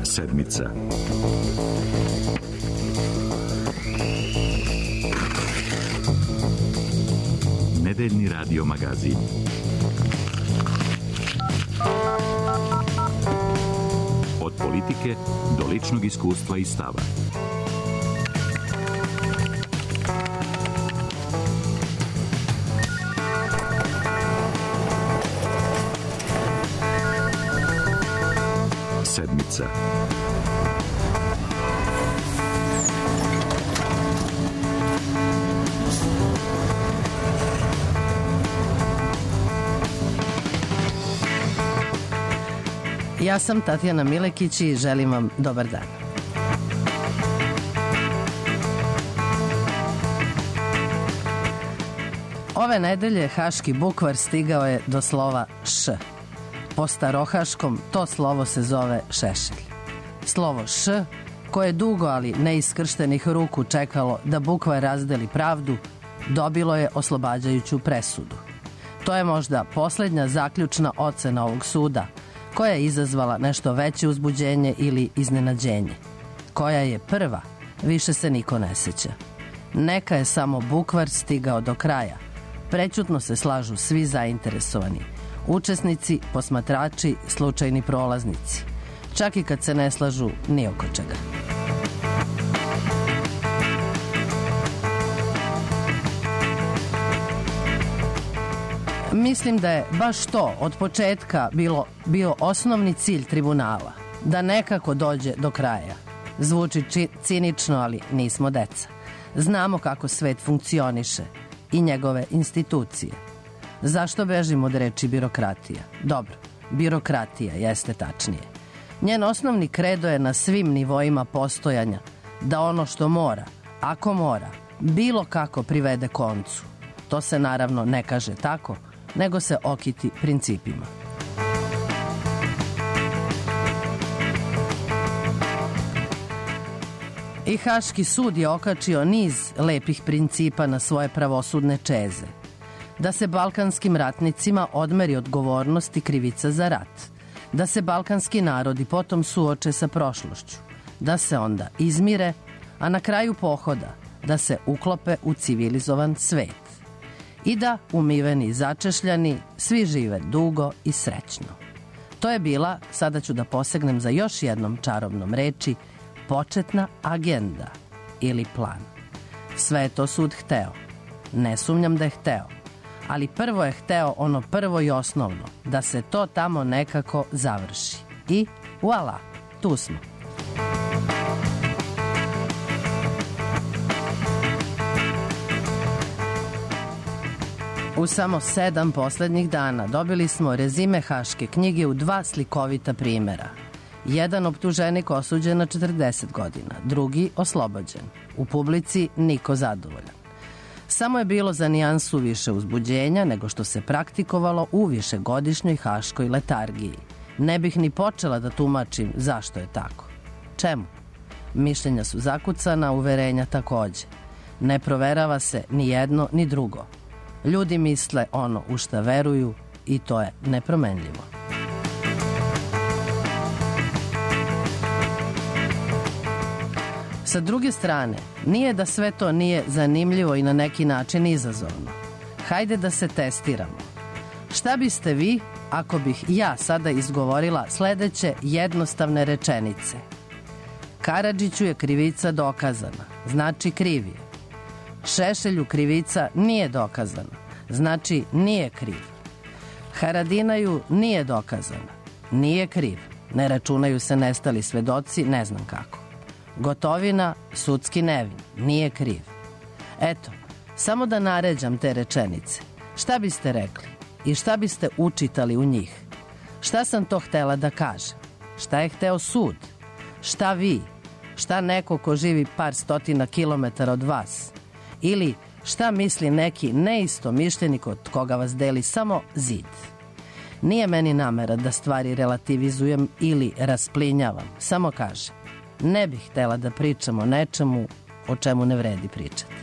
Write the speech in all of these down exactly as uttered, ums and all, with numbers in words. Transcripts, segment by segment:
Sedmica. Nedeljni radio magazin. Od politike do ličnog iskustva i stava. Sedmica. Ja sam Tatjana Milekić i želim vam dobar dan. Ove nedelje haški bukvar stigao je do slova Š. Po starohaškom to slovo se zove šešelj. Slovo Š, koje je dugo, ali neiskrštenih ruku čekalo da bukvar razdeli pravdu, dobilo je oslobađajuću presudu. To je možda posljednja zaključna ocena ovog suda, koja je izazvala nešto veće uzbuđenje ili iznenađenje. Koja je prva, više se niko ne seća. Neka je samo bukvar stigao do kraja. Prećutno se slažu svi zainteresovani. Učesnici, posmatrači, slučajni prolaznici. Čak i kad se ne slažu ni oko čega. Mislim da je baš to od početka bilo, bio osnovni cilj tribunala, da nekako dođe do kraja. Zvuči či, cinično, ali nismo deca. Znamo kako svet funkcioniše i njegove institucije. Zašto bežimo od reči birokratija? Dobro, birokratija jeste tačnije. Njen osnovni kredo je na svim nivoima postojanja da ono što mora, ako mora, bilo kako privede koncu. To se naravno ne kaže tako, nego se okiti principima. I Haški sud je okačio niz lepih principa na svoje pravosudne čeze. Da se balkanskim ratnicima odmeri odgovornost i krivica za rat. Da se balkanski narodi potom suoče sa prošlošću. Da se onda izmire, a na kraju pohoda da se uklope u civilizovan svet. I da, umiveni i začešljani, svi žive dugo i srećno. To je bila, sada ću da posegnem za još jednom čarobnom reči, početna agenda ili plan. Sve je to sud hteo. Ne sumnjam da je hteo. Ali prvo je hteo ono prvo i osnovno, da se to tamo nekako završi. I, voila, tu smo. U samo sedam poslednjih dana dobili smo rezime haške knjige u dva slikovita primera. Jedan optuženik osuđen na četrdeset godina, drugi oslobođen. U publici niko zadovoljan. Samo je bilo za nijansu više uzbuđenja nego što se praktikovalo u višegodišnjoj haškoj letargiji. Ne bih ni počela da tumačim zašto je tako. Čemu? Mišljenja su zakucana, uverenja takođe. Ne proverava se ni jedno ni drugo. Ljudi misle ono u šta veruju i to je nepromenljivo. Sa druge strane, nije da sve to nije zanimljivo i na neki način izazovno. Hajde da se testiramo. Šta biste vi ako bih ja sada izgovorila sledeće jednostavne rečenice? Karadžiću je krivica dokazana, znači kriv je. Šešelju krivica nije dokazana, znači nije kriv. Haradinaju nije dokazana, nije kriv. Ne računaju se nestali svedoci, ne znam kako. Gotovina, sudski nevin, nije kriv. Eto, samo da naređam te rečenice. Šta biste rekli i šta biste učitali u njih? Šta sam to htela da kažem? Šta je hteo sud? Šta vi? Šta neko ko živi par stotina kilometara od vas? Ili šta misli neki neistomišljenik od koga vas deli samo zid? Nije meni namera da stvari relativizujem ili rasplinjavam, samo kažem. Ne bih htela da pričam o nečemu o čemu ne vredi pričati.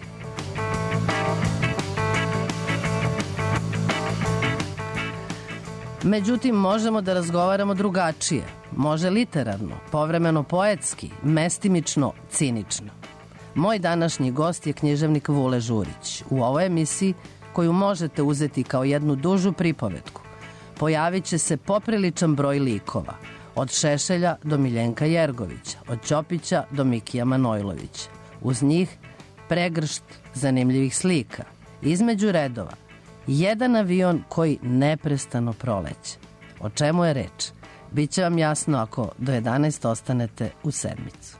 Međutim, možemo da razgovaramo drugačije. Može literarno, povremeno poetski, mestimično, cinično. Moj današnji gost je književnik Vule Žurić. U ovoj emisiji, koju možete uzeti kao jednu dužu pripovetku, pojavit će se popriličan broj likova. Od Šešelja do Miljenka Jergovića, od Ćopića do Mikija Manojlovića. Uz njih pregršt zanimljivih slika. Između redova jedan avion koji neprestano proleće. O čemu je reč? Biće vam jasno ako do jedanaest ostanete u Sedmicu.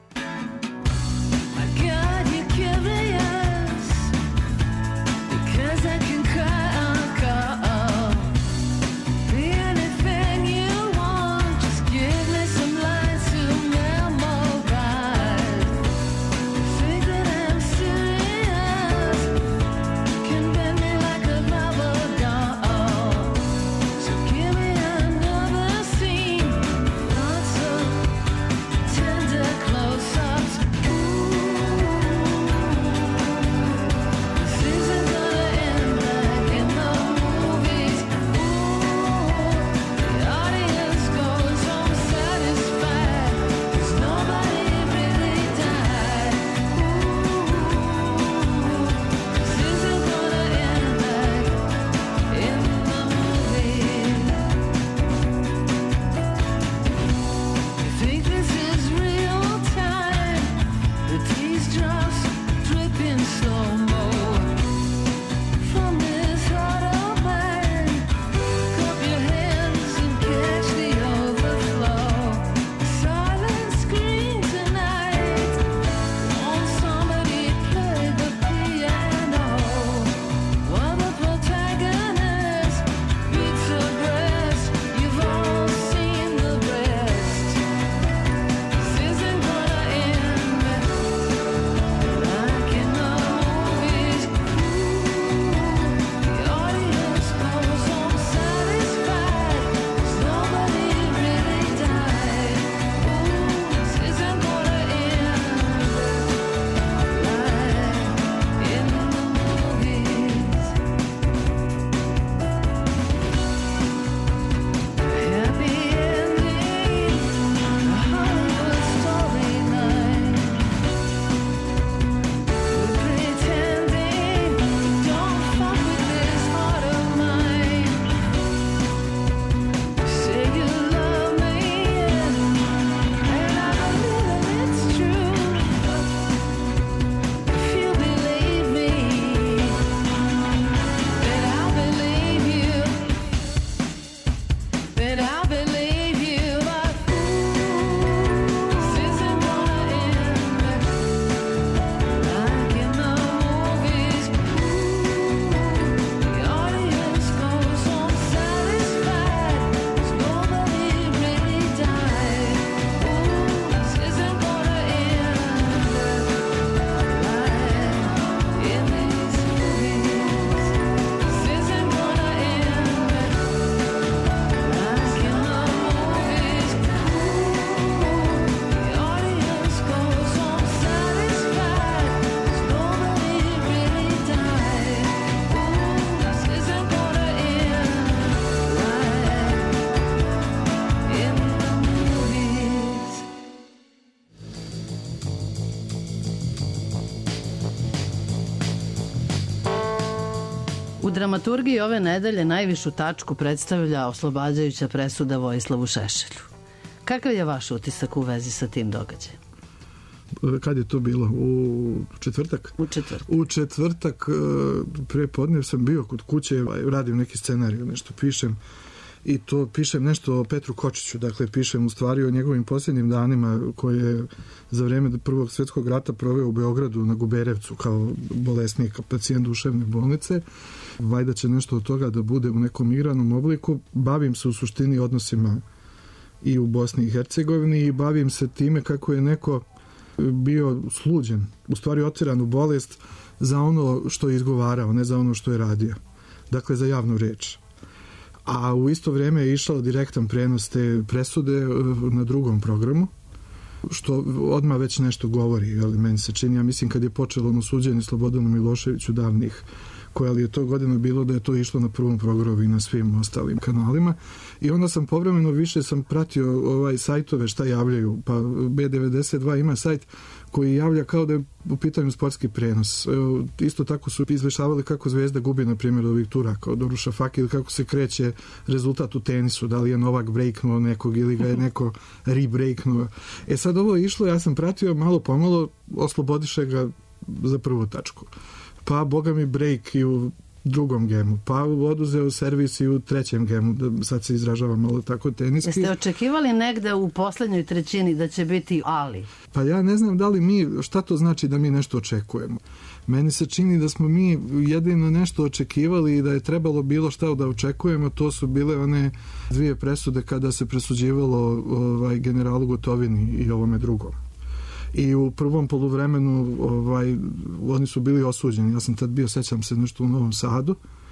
U dramaturgiji ove nedelje najvišu tačku predstavlja oslobađajuća presuda Vojislavu Šešelju. Kakav je vaš utisak u vezi sa tim događajem? Kad je to bilo? U četvrtak? U četvrtak. U četvrtak pre podne sam bio kod kuće, radim neki scenarij, nešto pišem i to pišem nešto o Petru Kočiću, dakle pišem u stvari o njegovim posljednjim danima koje je za vreme Prvog svjetskog rata proveo u Beogradu na Guberevcu kao bolesnik, kao pacijent duševne bolnice. Vajda će nešto od toga da bude u nekom igranom obliku. Bavim se u suštini odnosima i u Bosni i Hercegovini i bavim se time kako je neko bio sluđen, u stvari otiran u bolest za ono što je izgovarao, ne za ono što je radio. Dakle, za javnu reč. A u isto vrijeme je išao direktan prenos te presude na drugom programu, što odmah već nešto govori, ali meni se čini, ja mislim kad je počelo ono suđenje Slobodanu Miloševiću davnih koja li je to godina bilo da je to išlo na prvom programu i na svim ostalim kanalima. I onda sam povremeno više sam pratio ovaj sajtove šta javljaju. Pa B devedeset dva ima sajt koji javlja kao da je u pitanju sportski prenos. Evo, isto tako su izvešavali kako Zvezda gubi, na primjer, ovih Turaka od Uroša Fake, ili kako se kreće rezultat u tenisu, da li je Novak breaknuo nekog ili ga je neko rebreaknuo. E sad ovo je išlo, ja sam pratio malo pomalo, oslobodiše ga za prvu tačku. Pa boga mi break i u drugom gemu, pa oduzeo servis i u trećem gemu, da sad se izražava malo tako teniski. Jeste očekivali negde u poslednjoj trećini da će biti ali? Pa ja ne znam da li mi, šta to znači da mi nešto očekujemo. Meni se čini da smo mi jedino nešto očekivali i da je trebalo bilo šta da očekujemo, to su bile one dvije presude kada se presuđivalo ovaj, generalu Gotovini i ovome drugom. I u prvom poluvremenu ovaj, oni su bili osuđeni. Ja sam tad bio, sećam se, nešto u Novom Sadu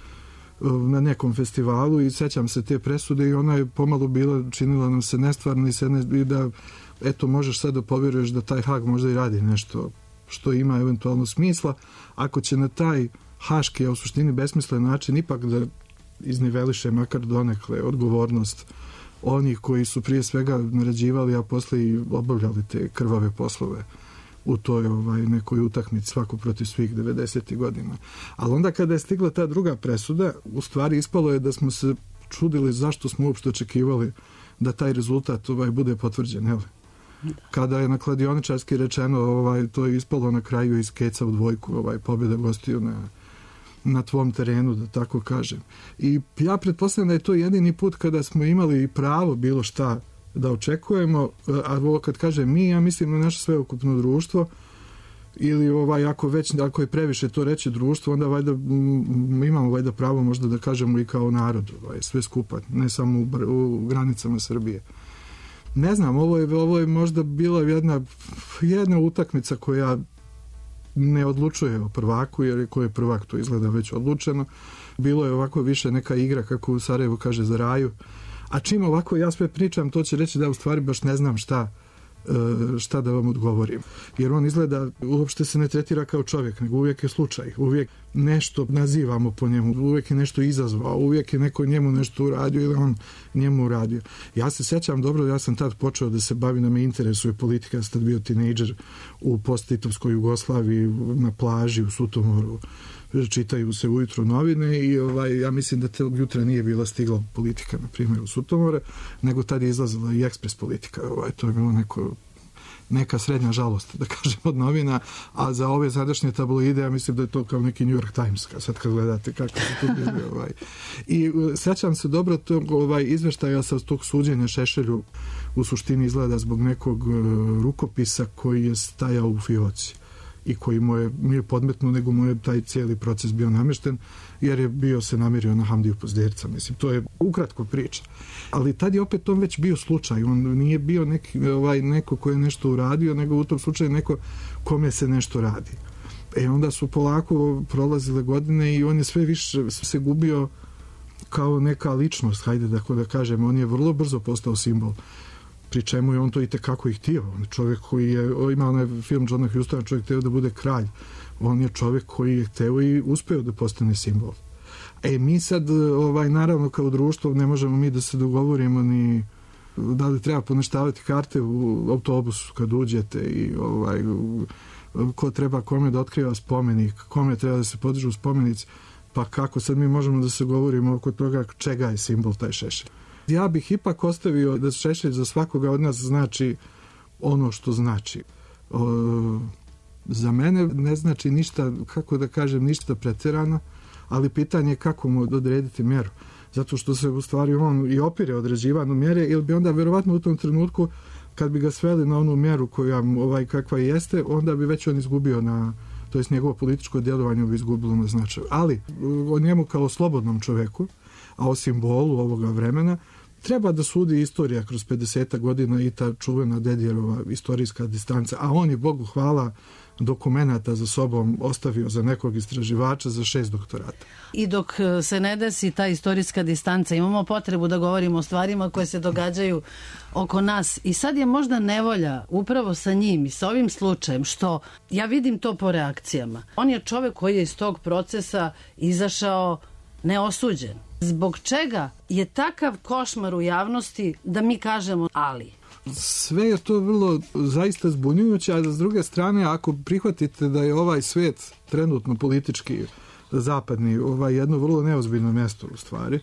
na nekom festivalu i sećam se te presude i ona je pomalo bila, činila nam se nestvarno i, se ne, i da eto možeš sad da povjeruješ da taj Hag možda i radi nešto što ima eventualno smisla, ako će na taj haški, a u suštini besmislen način ipak da izniveliše makar donekle odgovornost onih koji su prije svega naređivali, a posle i obavljali te krvave poslove u toj ovaj, nekoj utakmici svako protiv svih devedesetih godina. Ali onda kada je stigla ta druga presuda, u stvari ispalo je da smo se čudili zašto smo uopšte očekivali da taj rezultat ovaj, bude potvrđen. Jel? Kada je na kladioničarski rečeno, ovaj, to je ispalo na kraju iz keca u dvojku, ovaj, pobjeda gostiju na na tvom terenu, da tako kažem. I ja pretpostavljam da je to jedini put kada smo imali pravo bilo šta da očekujemo, a ovo kad kažem mi, ja mislim na naše sveukupno društvo, ili ovaj, ako već, ako je previše to reći društvo, onda valjda m, imamo valjda pravo možda da kažemo i kao narod, ovaj, sve skupa, ne samo u, u granicama Srbije. Ne znam, ovo je, ovo je možda bila jedna, jedna utakmica koja ne odlučuje o prvaku, jer ko je prvak to izgleda već odlučeno. Bilo je ovako više neka igra, kako u Sarajevu kaže, za raju. A čim ovako ja sve pričam, to će reći da u stvari baš ne znam šta, šta da vam odgovorim. Jer on izgleda, uopšte se ne tretira kao čovjek, nego uvijek je slučaj. Uvijek nešto nazivamo po njemu, uvijek je nešto izazvao, uvijek je neko njemu nešto uradio ili on njemu uradio. Ja se sjećam dobro, ja sam tad počeo da se bavim, da me interesuje politika, ja sam tad bio tinejdžer u posttitovskoj Jugoslaviji, na plaži u Sutomoru, čitaju se ujutro novine i ovaj, ja mislim da tog jutra nije bila stigla politika, na primjer, u Sutomore, nego tad je izlazila i ekspres politika. Ovaj, to je bilo neko, neka srednja žalost, da kažem, od novina, a za ove sadašnje tabloide, ja mislim da je to kao neki New York Times, sad kad gledate kako se tu bili. Ovaj. I sjećam se dobro tog ovaj, izveštaja sa tog suđenja Šešelju, u suštini izgleda zbog nekog rukopisa koji je stajao u fioci i koji mu je, nije podmetno, nego mu je taj cijeli proces bio namješten, jer je bio se namirio na Hamdiju Pozderca. Mislim, to je ukratko priča. Ali tad je opet to već bio slučaj. On nije bio neki, ovaj, neko ko je nešto uradio, nego u tom slučaju neko kome se nešto radi. E onda su polako prolazile godine i on je sve više se gubio kao neka ličnost, hajde da, da kažem. On je vrlo brzo postao simbol, pri čemu je on to i tekako i htio. On je čovjek koji je, ima onaj film Johna Hustona, čovjek htio da bude kralj. On je čovjek koji je htio i uspio da postane simbol. E, mi sad, ovaj, naravno, kao društvo ne možemo mi da se dogovorimo ni da li treba poneštavati karte u autobusu kad uđete i ovaj, ko treba kome da otkriva spomenik, kome treba da se podižu spomenici, pa kako sad mi možemo da se govorimo oko toga čega je simbol taj Šešelj. Ja bih ipak ostavio da Šešelj za svakoga od nas znači ono što znači. O, za mene ne znači ništa, kako da kažem, ništa pretjerano, ali pitanje je kako mu odrediti mjeru. Zato što se u stvari on i opire određivanu mjere, ili bi onda verovatno u tom trenutku, kad bi ga sveli na onu mjeru koja ovaj, kakva jeste, onda bi već on izgubio na, to jest njegovo političko djelovanje bi izgubilo na značaju. Ali o njemu kao slobodnom čoveku, a o simbolu ovoga vremena, treba da sudi istorija kroz pedeset godina i ta čuvena Dedijerova istorijska distanca, a on je, Bogu hvala, dokumenata za sobom ostavio za nekog istraživača za šest doktorata. I dok se ne desi ta istorijska distanca, imamo potrebu da govorimo o stvarima koje se događaju oko nas. I sad je možda nevolja upravo sa njim i sa ovim slučajem, što ja vidim to po reakcijama. On je čovek koji je iz tog procesa izašao neosuđen. Zbog čega je takav košmar u javnosti da mi kažemo ali? Sve je to vrlo zaista zbunjujuće, a s druge strane, ako prihvatite da je ovaj svet trenutno politički zapadni, ovaj jedno vrlo neozbiljno mjesto u stvari,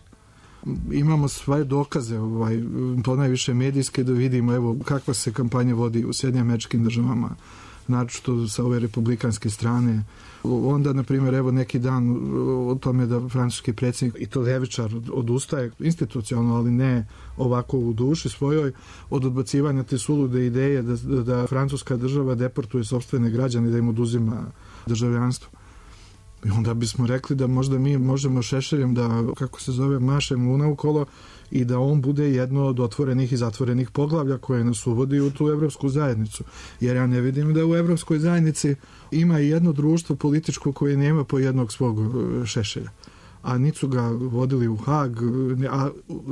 imamo svoje dokaze, ovaj, to najviše medijske, da vidimo evo kakva se kampanja vodi u Sjedinjenim Američkim Državama, naročito sa ove republikanske strane. Onda, na primjer, evo neki dan o tome da francuski predsjednik, i to ljevičar, odustaje institucionalno, ali ne ovako u duši svojoj, od odbacivanja te sulude ideje da, da, da francuska država deportuje sopstvene građane, da im oduzima državljanstvo. I onda bismo rekli da možda mi možemo Šešeljem da, kako se zove, mašemo unaokolo i da on bude jedno od otvorenih i zatvorenih poglavlja koje nas uvodi u tu evropsku zajednicu. Jer ja ne vidim da u evropskoj zajednici ima i jedno društvo političko koje nema po jednog svog Šešelja. A niti su ga vodili u Hag, a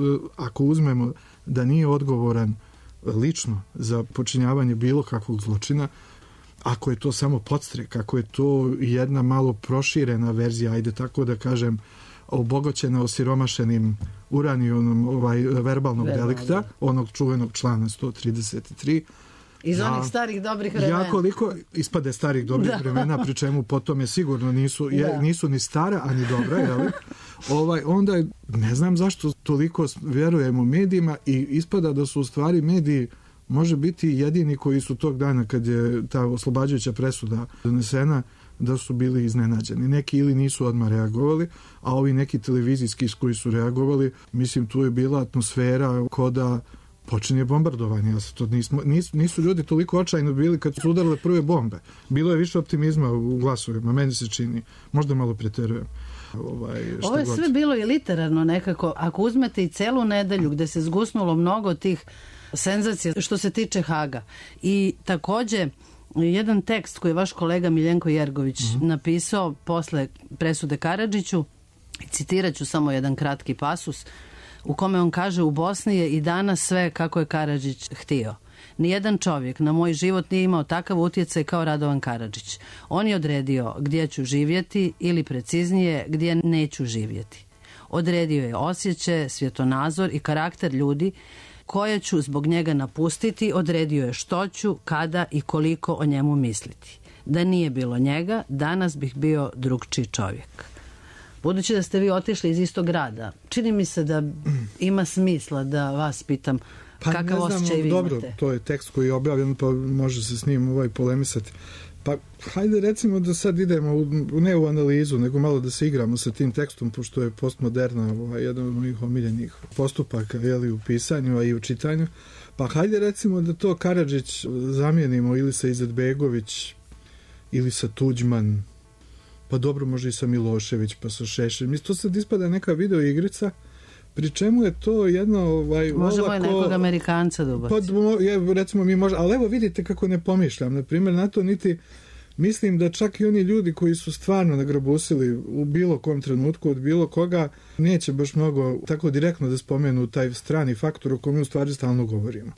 ako uzmemo da nije odgovoran lično za počinjavanje bilo kakvog zločina, ako je to samo podstrek, ako je to jedna malo proširena verzija, ajde tako da kažem, obogoćena osiromašenim uranijom ovaj, verbalnog Verbal, delikta, da. Onog čuvenog člana sto trideset tri. Iz ja, onih starih dobrih vremena. Ja koliko ispade starih dobrih da. vremena, pri čemu potom je sigurno nisu, je, nisu ni stara, ani dobra, jel? Ovaj, onda je, ne znam zašto toliko vjerujemo medijima i ispada da su u stvari mediji može biti jedini koji su tog dana kad je ta oslobađajuća presuda donesena, da su bili iznenađeni. Neki ili nisu odmah reagovali, a ovi neki televizijski s koji su reagovali, mislim, tu je bila atmosfera ko da počinje bombardovanje. Ja to nismo, nis, nisu ljudi toliko očajno bili kad su udarile prve bombe. Bilo je više optimizma u glasovima, meni se čini. Možda malo preterujem. Ovaj, Ovo je god. Sve bilo i literarno nekako. Ako uzmete i celu nedelju gde se zgusnulo mnogo tih senzacija što se tiče Haga. I takođe jedan tekst koji je vaš kolega Miljenko Jergović mm-hmm. napisao posle presude Karadžiću, citirat ću samo jedan kratki pasus, u kome on kaže: u Bosni je i danas sve kako je Karadžić htio. Nijedan čovjek na moj život nije imao takav utjecaj kao Radovan Karadžić. On je odredio gdje ću živjeti ili preciznije gdje neću živjeti. Odredio je osjećaj, svjetonazor i karakter ljudi koje ću zbog njega napustiti, odredio je što ću, kada i koliko o njemu misliti. Da nije bilo njega, danas bih bio drugčiji čovjek. Budući da ste vi otišli iz istog grada, čini mi se da ima smisla da vas pitam pa kakav osjećaj vi dobro, imate. To je tekst koji je objavljen, pa može se s njim ovaj polemisati. Pa hajde recimo da sad idemo u, ne u analizu, nego malo da se igramo sa tim tekstom, pošto je postmoderna ovaj, jedan od mojih omiljenih postupaka, jeli, u pisanju, a i u čitanju. Pa hajde recimo da to Karadžić zamijenimo ili sa Izetbegović, ili sa Tuđman, pa dobro može i sa Milošević, pa sa Šešeljem. To sad ispada neka video igrica, pri čemu je to jedno ovaj, možemo olako, je nekog Amerikanca da ubaci. Pa je, recimo mi možemo, ali evo vidite kako ne pomišljam, na primjer na to niti mislim da čak i oni ljudi koji su stvarno nagrabusili u bilo kom trenutku od bilo koga, neće baš mnogo tako direktno da spomenu taj strani faktor o kome u stvari stalno govorimo.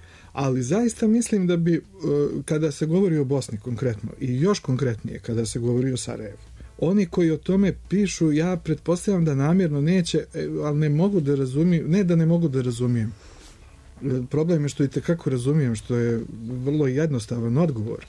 Ali zaista mislim da bi, kada se govori o Bosni konkretno, i još konkretnije kada se govori o Sarajevu, oni koji o tome pišu, ja pretpostavljam da namjerno neće, ali ne mogu da razumijem, ne da ne mogu da razumijem. Problem je što i tekako razumijem, što je vrlo jednostavan odgovor,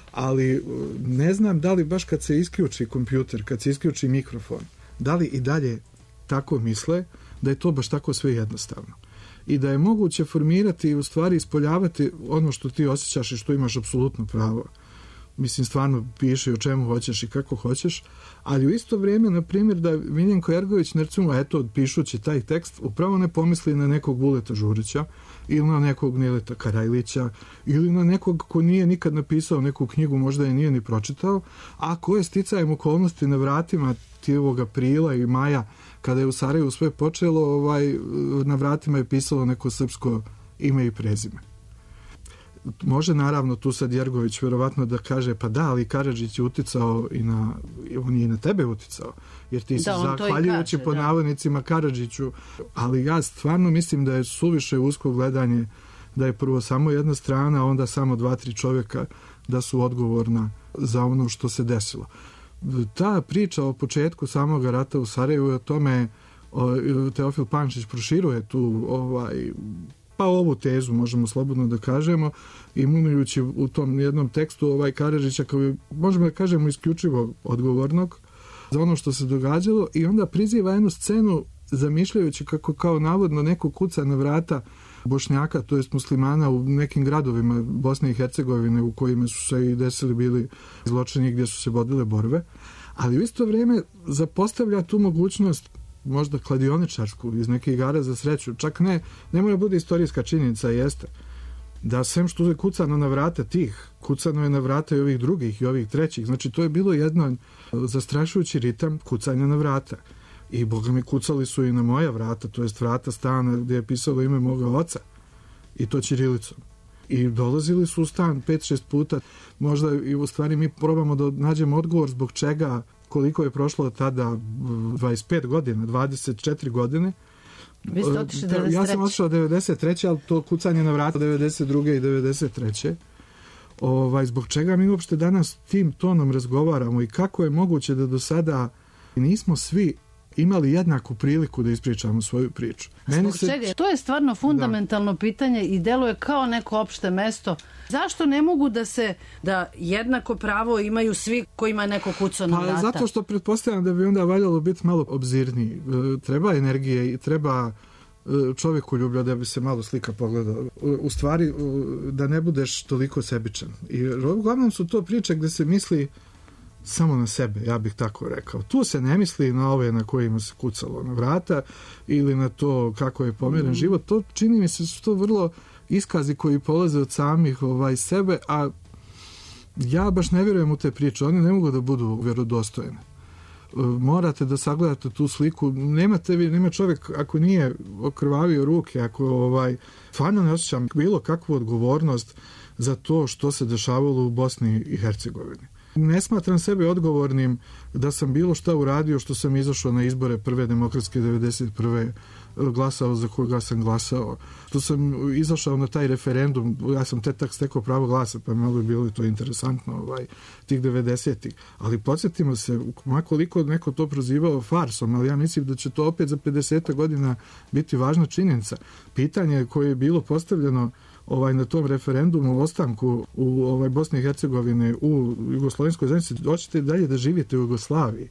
ali ne znam da li baš kad se isključi kompjuter, kad se isključi mikrofon, da li i dalje tako misle da je to baš tako sve jednostavno. I da je moguće formirati i u stvari ispoljavati ono što ti osjećaš i što imaš apsolutno pravo. Mislim, stvarno piši o čemu hoćeš i kako hoćeš, ali u isto vrijeme, na primjer, da Miljenko Jergović, recimo, eto, pišući taj tekst, upravo ne pomisli na nekog Vuleta Žurića ili na nekog Nileta Karajlića ili na nekog ko nije nikad napisao neku knjigu, možda je nije ni pročitao, a ko je sticajem okolnosti na vratima tijevog aprila i maja, kada je u Sarajevu sve počelo, ovaj, na vratima je pisalo neko srpsko ime i prezime. Može naravno tu sad Jergović verovatno da kaže pa da, ali Karadžić je uticao i na, on je i na tebe uticao, jer ti si da, zahvaljujući po da. navodnicima Karadžiću, ali ja stvarno mislim da je suviše usko gledanje, da je prvo samo jedna strana, a onda samo dva, tri čovjeka da su odgovorna za ono što se desilo. Ta priča o početku samog rata u Sarajevu, o tome Teofil Pančić proširuje tu ovaj, pa ovu tezu, možemo slobodno da kažemo, imunujući u tom jednom tekstu ovaj Karadžića kao, možemo da kažemo, isključivo odgovornog za ono što se događalo, i onda priziva jednu scenu zamišljajući kako kao navodno neko kuca na vrata Bošnjaka, to jest muslimana u nekim gradovima Bosne i Hercegovine u kojima su se i desili bili zločini gdje su se vodile borbe, ali u isto vrijeme zapostavlja tu mogućnost možda kladioničarsku iz nekih igara za sreću, čak ne, ne mora bude istorijska činjenica, jeste da sem što je kucano na vrata tih, kucano je na vrata i ovih drugih i ovih trećih, znači to je bilo jedno zastrašujući ritam kucanja na vrata. I boga mi kucali su i na moja vrata, to jest vrata stana gdje je pisalo ime moga oca, i to ćirilicom. I dolazili su u stan pet šest puta, možda i u stvari mi probamo da nađemo odgovor zbog čega, koliko je prošlo tada, dvadeset pet godina, dvadeset četiri godine. Vi ste otišli devedeset treće. Ja sam otišao devedeset treće, ali to kucanje na vrata devedeset druge i devedeset treće. Ovaj, zbog čega mi uopšte danas tim tonom razgovaramo i kako je moguće da do sada nismo svi imali jednaku priliku da ispričamo svoju priču. Meni se... čega? To je stvarno fundamentalno da. pitanje i deluje kao neko opšte mesto. Zašto ne mogu da se, da jednako pravo imaju svi kojima je neko kucao na vrata? Pa zato što pretpostavljam da bi onda valjalo biti malo obzirniji. Treba energije i treba čovjeku ljublja da bi se malo slika pogledao. U stvari da ne budeš toliko sebičan. I uglavnom su to priče gde se misli samo na sebe, ja bih tako rekao. Tu se ne misli na ove na kojima se kucalo na vrata ili na to kako je pomjeren mm. život. To čini mi se su to vrlo iskazi koji polaze od samih ovaj, sebe, a ja baš ne vjerujem u te priče. One ne mogu da budu vjerodostojne. Morate da sagledate tu sliku. Nemate vi, nema čovjek ako nije okrvavio ruke, ako ovaj, stvarno ne osjećam bilo kakvu odgovornost za to što se dešavalo u Bosni i Hercegovini. Ne smatram sebe odgovornim da sam bilo šta uradio što sam izašao na izbore prve demokratske devedeset prve glasao za koga sam glasao, što sam izašao na taj referendum, ja sam te tak stekao pravo glasa, pa malo bi bilo to interesantno ovaj, tih devedesetih. Ali podsjetimo se, makoliko neko to prozivao farsom, ali ja mislim da će to opet za pedeset godina biti važna činjenica. Pitanje koje je bilo postavljeno ovaj na tom referendumu o ostanku u ovaj Bosni i Hercegovine u jugoslovenskoj zajednici, hoćete dalje da živite u Jugoslaviji?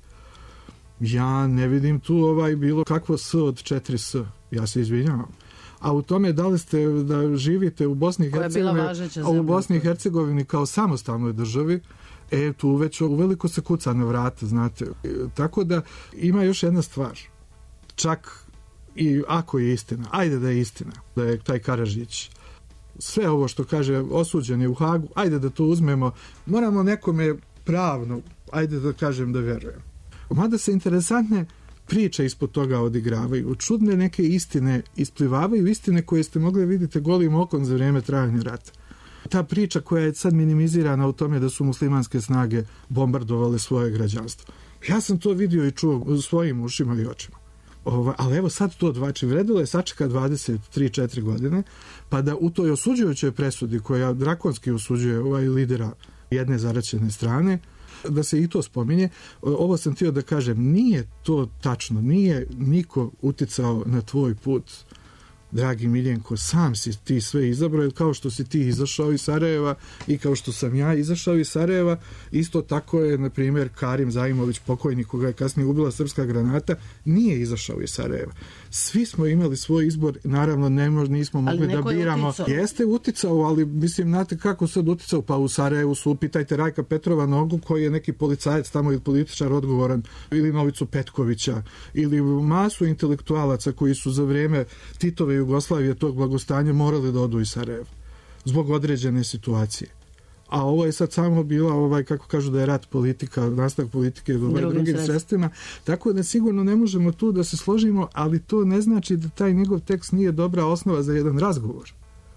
Ja ne vidim tu ovaj bilo kakvo s od četiri s. Ja se izvinjavam. A u tome da li ste da živite u Bosni i Hercegovini, a u Bosni i Hercegovini kao samostalnoj državi, e tu već uveliko se kuca na vrata, znate. Tako da ima još jedna stvar. Čak i ako je istina, ajde da je istina, da je taj Karadžić sve ovo što kaže osuđen je u Hagu, ajde da to uzmemo, moramo nekome pravno, ajde da kažem da verujem. Mada se interesantne priče ispod toga odigravaju, čudne neke istine isplivavaju, istine koje ste mogli vidjeti golim okom za vrijeme trajanja rata. Ta priča koja je sad minimizirana u tome da su muslimanske snage bombardovale svoje građanstvo. Ja sam to vidio i čuo svojim ušima i očima. Ovo, ali evo sad to dvači vredilo je sačeka dvadeset tri četiri godine, pa da u toj osuđujućoj presudi koja drakonski osuđuje ovaj lidera jedne zaraćene strane, da se i to spominje. Ovo sam htio da kažem, nije to tačno, nije niko uticao na tvoj put, dragi Miljenko, sam si ti sve izabrao, kao što si ti izašao iz Sarajeva i kao što sam ja izašao iz Sarajeva, isto tako je, na primjer, Karim Zaimović, pokojnik koga je kasnije ubila srpska granata, nije izašao iz Sarajeva. Svi smo imali svoj izbor, naravno ne mož, nismo mogli da biramo. Uticao. Jeste uticao, ali mislim, znate kako sad uticao, pa u Sarajevu su, pitajte Rajka Petrova Nogu, koji je neki policajac tamo ili političar odgovoran, ili Novicu Petkovića, ili masu intelektualaca koji su za vrijeme Titove Jugoslavije tog blagostanja morali da odu iz Sarajeva zbog određene situacije. A ovo je sad samo bila, ovaj, kako kažu da je rat politika, nastavak politike do drugim, drugim sredstvima. Tako da sigurno ne možemo tu da se složimo, ali to ne znači da taj njegov tekst nije dobra osnova za jedan razgovor.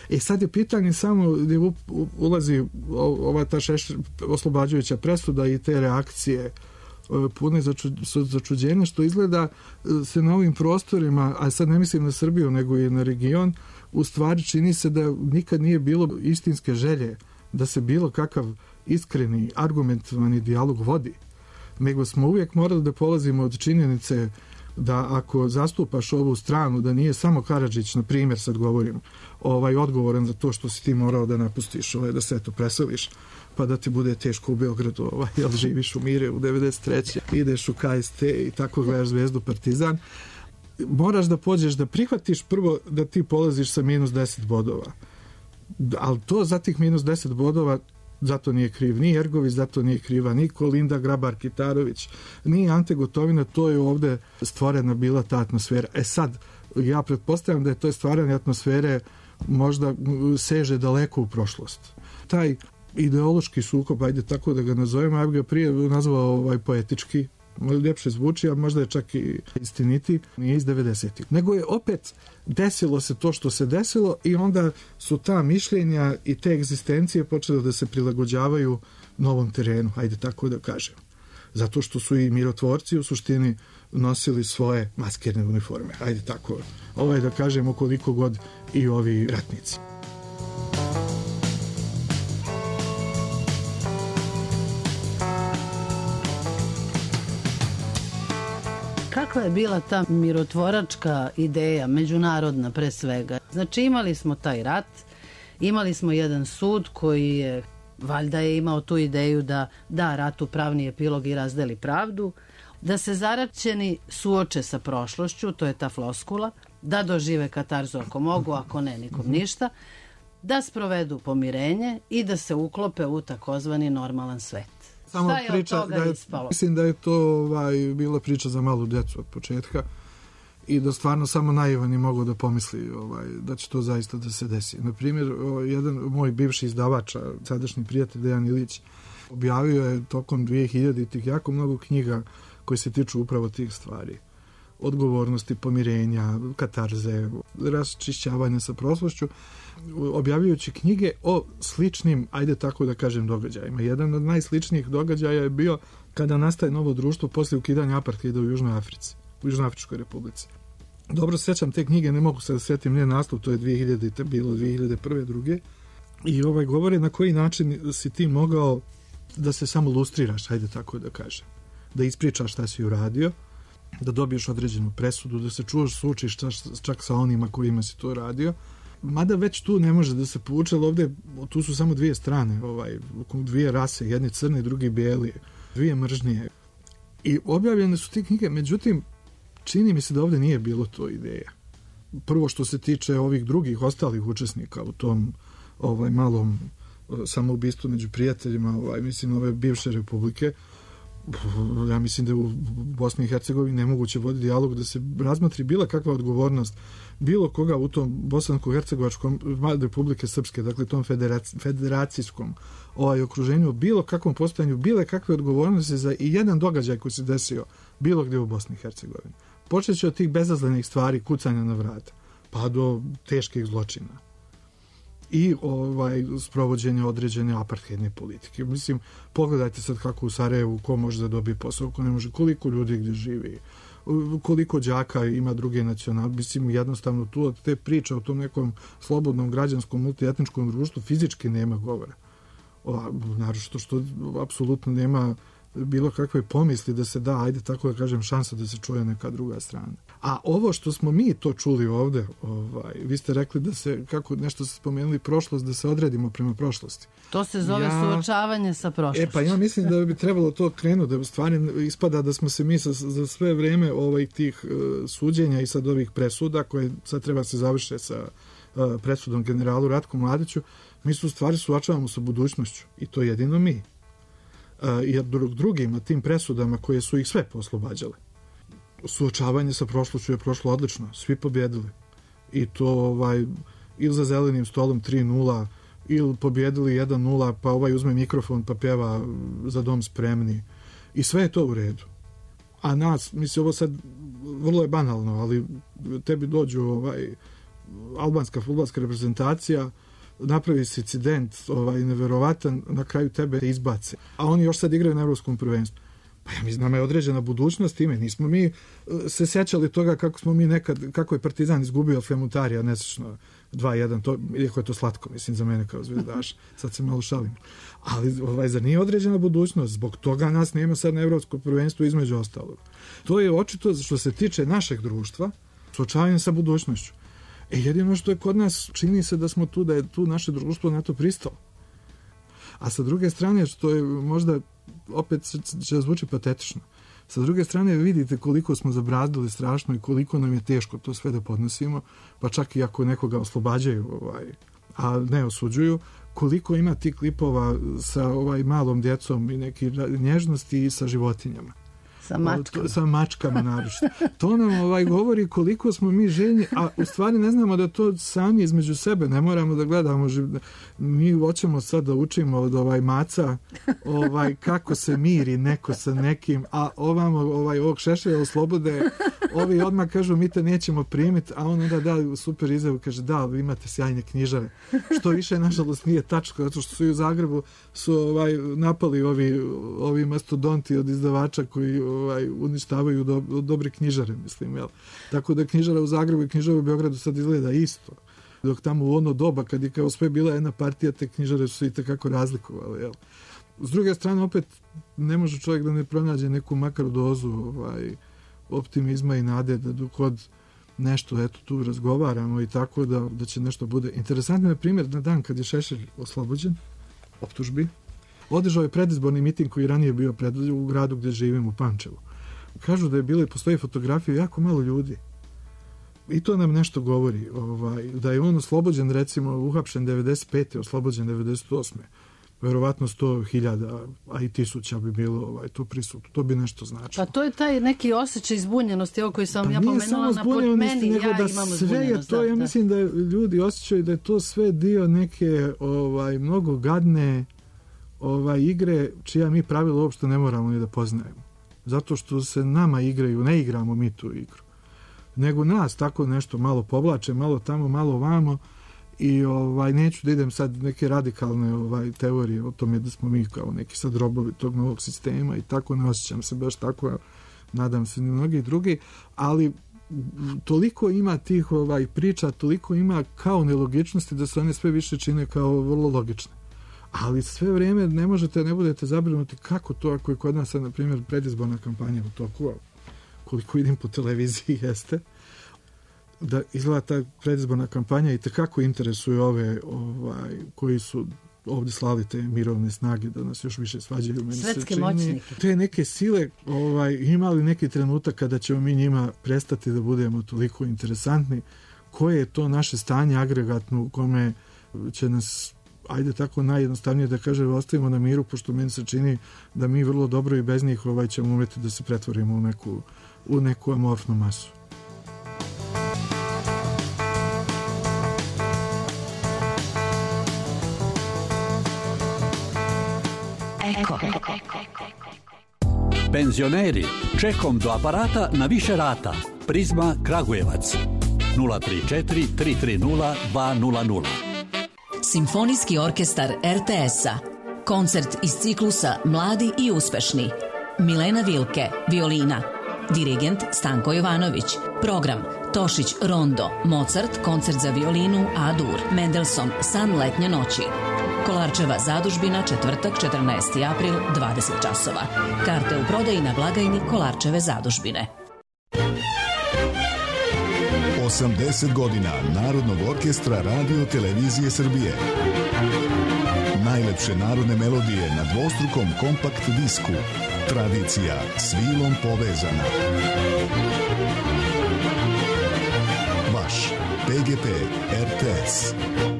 E sad je pitanje samo gdje ulazi ova ta Šešelj, oslobađajuća presuda i te reakcije pune začuđenja, što izgleda se na ovim prostorima, a sad ne mislim na Srbiju nego i na region, u stvari čini se da nikad nije bilo istinske želje da se bilo kakav iskreni, argumentovani dijalog vodi, nego smo uvijek morali da polazimo od činjenice da ako zastupaš ovu stranu, da nije samo Karadžić, na primjer, sad govorim, ovaj, odgovoran za to što si ti morao da napustiš, ovaj, da se eto preseliš, pa da ti bude teško u Beogradu, ovaj, jel živiš u Mire u devedeset trećoj ideš u K S T i tako gledaš Zvezdu, Partizan. Moraš da pođeš da prihvatiš prvo da ti polaziš sa minus deset bodova. Ali to za tih minus deset bodova zato nije kriv ni Ergović, zato nije kriva ni Kolinda Grabar-Kitarović, ni Ante Gotovina, to je ovde stvorena bila ta atmosfera. E sad, ja pretpostavljam da je to stvaranje atmosfere možda seže daleko u prošlost. Taj ideološki sukob, ajde tako da ga nazovemo, ja bih ga prije nazvao ovaj, poetički, ljepše zvuči, a možda je čak i istiniti, nije iz devedesetih. Nego je opet desilo se to što se desilo i onda su ta mišljenja i te egzistencije počele da se prilagođavaju novom terenu, ajde tako da kažem. Zato što su i mirotvorci u suštini nosili svoje maskirne uniforme, ajde tako, ovaj da kažemo koliko god i ovi ratnici. Kakva je bila ta mirotvoračka ideja, međunarodna pre svega? Znači imali smo taj rat, imali smo jedan sud koji je, valjda je imao tu ideju da da ratu pravni epilog i razdeli pravdu, da se zaraćeni suoče sa prošlošću, to je ta floskula, da dožive katarzu ako mogu, ako ne, nikom ništa, da sprovedu pomirenje i da se uklope u takozvani normalan svet. Samo šta je priča, od toga da je, ispalo? Mislim da je to ovaj, bila priča za malu djecu od početka i da stvarno samo naivani mogu da pomisli ovaj, da će to zaista da se desi. Na primjer, ovaj, jedan moj bivši izdavač, sadašnji prijatelj Dejan Ilić, objavio je tokom dvije hiljaditih jako mnogo knjiga koje se tiču upravo tih stvari. Odgovornosti, pomirenja, katarze, raščišćavanja sa prošlošću, objavljujući knjige o sličnim, ajde tako da kažem, događajima. Jedan od najsličnijih događaja je bio kada nastaje novo društvo poslije ukidanja apartheida u Južnoj Africi, u Južnoafričkoj republici. Dobro sećam te knjige, ne mogu se da sjetim njen naslov, to je dvije hiljadite bilo, dvije hiljade prve, druge. I ovaj govore na koji način si ti mogao da se samo lustriraš, ajde tako da kažem. Da ispričaš šta si uradio, da dobiješ određenu presudu, da se čuvaš, sučiš čak sa onima kojima si to radio. Mada već tu ne može da se povuče, ali ovdje tu su samo dvije strane, ovaj, dvije rase, jedni crni, drugi bijeli, dvije mržnije. I objavljene su te knjige, međutim, čini mi se da ovdje nije bilo to ideja. Prvo što se tiče ovih drugih, ostalih učesnika u tom ovaj, malom samoubistvu među prijateljima, ovaj, mislim, ove bivše republike, ja mislim da je u Bosni i Hercegovini nemoguće voditi dijalog da se razmatri bila kakva odgovornost bilo koga u tom bosansko-hercegovačkom Republike Srpske, dakle tom federac, federacijskom ovaj, okruženju, bilo kakvom postojanju, bile kakve odgovornosti za i jedan događaj koji se desio bilo gdje u Bosni i Hercegovini. Počeće od tih bezazlenih stvari, kucanja na vrata, pa do teških zločina i ovaj sprovođenje određene apartheidne politike. Mislim, pogledajte sad kako u Sarajevu, ko može da dobije posao, ko ne može, koliko ljudi gdje živi, koliko đaka ima druge nacionalnosti. Mislim, jednostavno tu od te priče o tom nekom slobodnom građanskom multietničkom društvu fizički nema govora. Naročito što apsolutno nema bilo kakve pomisli da se da, ajde tako da kažem, šansa da se čuje neka druga strana. A ovo što smo mi to čuli ovde, ovaj, vi ste rekli da se, kako nešto ste spomenuli, prošlost, da se odredimo prema prošlosti. To se zove ja, suočavanje sa prošlošću. E pa ja mislim da bi trebalo to krenuti, da u stvari ispada da smo se mi sa, za sve vreme ovaj, tih uh, suđenja i sad ovih presuda, koje sad treba se završiti sa uh, presudom generalu Ratku Mladiću, mi su u stvari suočavamo sa budućnošću i to jedino mi. Jer drugima, tim presudama koje su ih sve poslobađale. Suočavanje sa prošlošću je prošlo odlično. Svi pobjedili. I to ovaj, ili za zelenim stolom tri nula, ili pobjedili jedan nula, pa ovaj uzme mikrofon pa pjeva Za dom spremni. I sve je to u redu. A nas, mislim, ovo sad vrlo je banalno, ali tebi dođu ovaj, albanska fudbalska reprezentacija, napravi se incident ovaj, neverovatan, na kraju tebe izbace. A oni još sad igraju na evropskom prvenstvu. Pa ja mislim, nama je određena budućnost time. Nismo mi se sjećali toga kako smo mi nekad, kako je Partizan izgubio od Femutarija nesrećno dva jedan, to, iako je to slatko, mislim, za mene kao zvezdaš. Sad se malo šalim. Ali ovaj, za nije određena budućnost. Zbog toga nas nema sad na evropskom prvenstvu između ostalog. To je očito što se tiče našeg društva, suočavanje sa budućnošću. E, jedino što je kod nas, čini se da smo tu, da je tu naše društvo na to pristalo. A sa druge strane, što je možda, opet će zvuči patetično, sa druge strane vidite koliko smo zabrazdili strašno i koliko nam je teško to sve da podnosimo, pa čak i ako nekoga oslobađaju, ovaj, a ne osuđuju, koliko ima tih klipova sa ovaj malom djecom i neke nježnosti i sa životinjama. Sa mačkama. Sa mačkama naročito. To nam ovaj govori koliko smo mi željni, a u stvari ne znamo da to sami između sebe, ne moramo da gledamo. Mi hoćemo sad da učimo od ovaj maca ovaj, kako se miri neko sa nekim, a ovamo ovaj, ovog Šešelja oslobode, ovi odmah kažu mi te nećemo primiti, a on onda da super izjavu, kaže da, vi imate sjajne knjižare. Što više, nažalost, nije tačno, zato što su i u Zagrebu su ovaj, napali ovi, ovi mastodonti od izdavača koji ovaj, uništavaju do, dobre knjižare, mislim, jel? Tako da knjižara u Zagrebu i knjižara u Beogradu sad izgleda isto. Dok tamo u ono doba, kad je kao sve bila jedna partija, te knjižare su se i takako razlikovale, jel? S druge strane, opet, ne može čovjek da ne pronađe neku makar dozu ovaj, optimizma i nade da dok god nešto eto tu razgovaramo i tako da, da će nešto bude. Interesantno je primjer na dan kad je Šešelj oslobođen optužbi. Održao je predizborni miting koji ranije bio pred, u gradu gdje živim, u Pančevu. Kažu da je bilo i postoji fotografije jako malo ljudi. I to nam nešto govori. Ovaj, da je on oslobođen, recimo, uhapšen devedeset pete oslobođen devedeset osme Verovatno sto hiljada, a i tisuća bi bilo ovaj, tu prisutno. To bi nešto značilo. Pa to je taj neki osjećaj zbunjenosti, ovo koji sam pa ja pomenula na pod meni, ja da imam sve zbunjenost. Je to, da, ja da. mislim da ljudi osjećaju da je to sve dio neke ovaj, mnogo gadne ovaj, igre, čija mi pravila uopšte ne moramo ni da poznajemo. Zato što se nama igraju, ne igramo mi tu igru. Nego nas tako nešto malo povlače, malo tamo, malo vamo. I ovaj, neću da idem sad neke radikalne ovaj, teorije o tome da smo mi kao neki sad robovi tog novog sistema i tako, ne osjećam se baš tako, nadam se ni mnogi drugi, ali toliko ima tih ovaj, priča, toliko ima kao nelogičnosti da se one sve više čine kao vrlo logične. Ali sve vrijeme ne možete, ne budete zabrinuti kako to, ako je kod nas, na primjer, predizborna kampanja u toku, koliko vidim po televiziji jeste, da izgleda ta predizborna kampanja i tekako interesuje ove ovaj, koji su ovdje slali te mirovne snage da nas još više svađaju. Meni Svetske moćnike. Te neke sile ovaj, imali neki trenutak kada ćemo mi njima prestati da budemo toliko interesantni. Koje je to naše stanje agregatno u kome će nas, ajde tako najjednostavnije da kaže, ostavimo na miru, pošto meni se čini da mi vrlo dobro i bez njih ovaj, ćemo umjeti da se pretvorimo u neku, u neku amorfnu masu. Eko. Penzioneri, čekom do aparata na više rata. Prizma Kragujevac. nula tri četiri tri tri nula dva nula nula. Simfonijski orkestar er te es-a. Koncert iz ciklusa Mladi i uspešni. Milena Vilke, violina. Dirigent Stanko Jovanović. Program Tošić Rondo, Mozart, koncert za violinu A-dur, Mendelssohn, San letnje noći. Kolarčeva zadužbina, četvrtak, četrnaesti april, dvadeset časova. Karte u prodaji na blagajni Kolarčeve zadužbine. osamdeset godina Narodnog orkestra Radio Televizije Srbije. Najlepše narodne melodije na dvostrukom kompakt disku. Tradicija svilom povezana. Vaš pe ge pe er te es.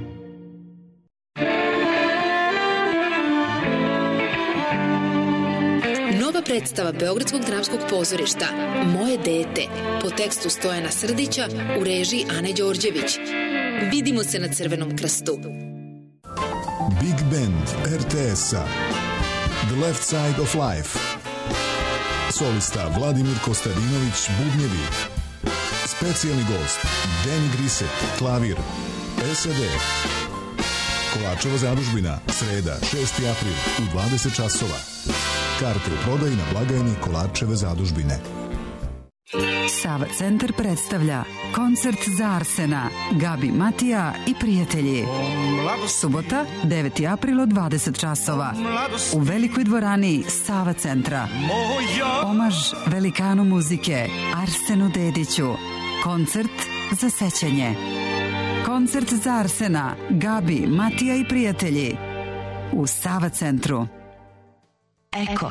Nova predstava Beogradskog dramskog pozorišta Moje dete po tekstu Stojana Srdića u režiji Ane Đorđević. Vidimo se na Crvenom krstu. Big Band er te es-a. The Left Side of Life. Solista Vladimir Kostadinović bubnjevi. Specijalni gost Danny Grisek, klavir. S D. Kovačeva zadužbina, sreda, šesti april u dvadeset časova. Karte u prodaji na blagajni Kovačeve zadužbine. Sava centar predstavlja koncert za Arsena, Gabi Matija i prijatelji. Subota, deveti april od dvadeset časova. U velikoj dvorani Sava centra. Omaž velikanu muzike Arsenu Dediću. Koncert za sećanje. Koncert za Arsena, Gabi, Matija i prijatelji. U Sava centru. Eko.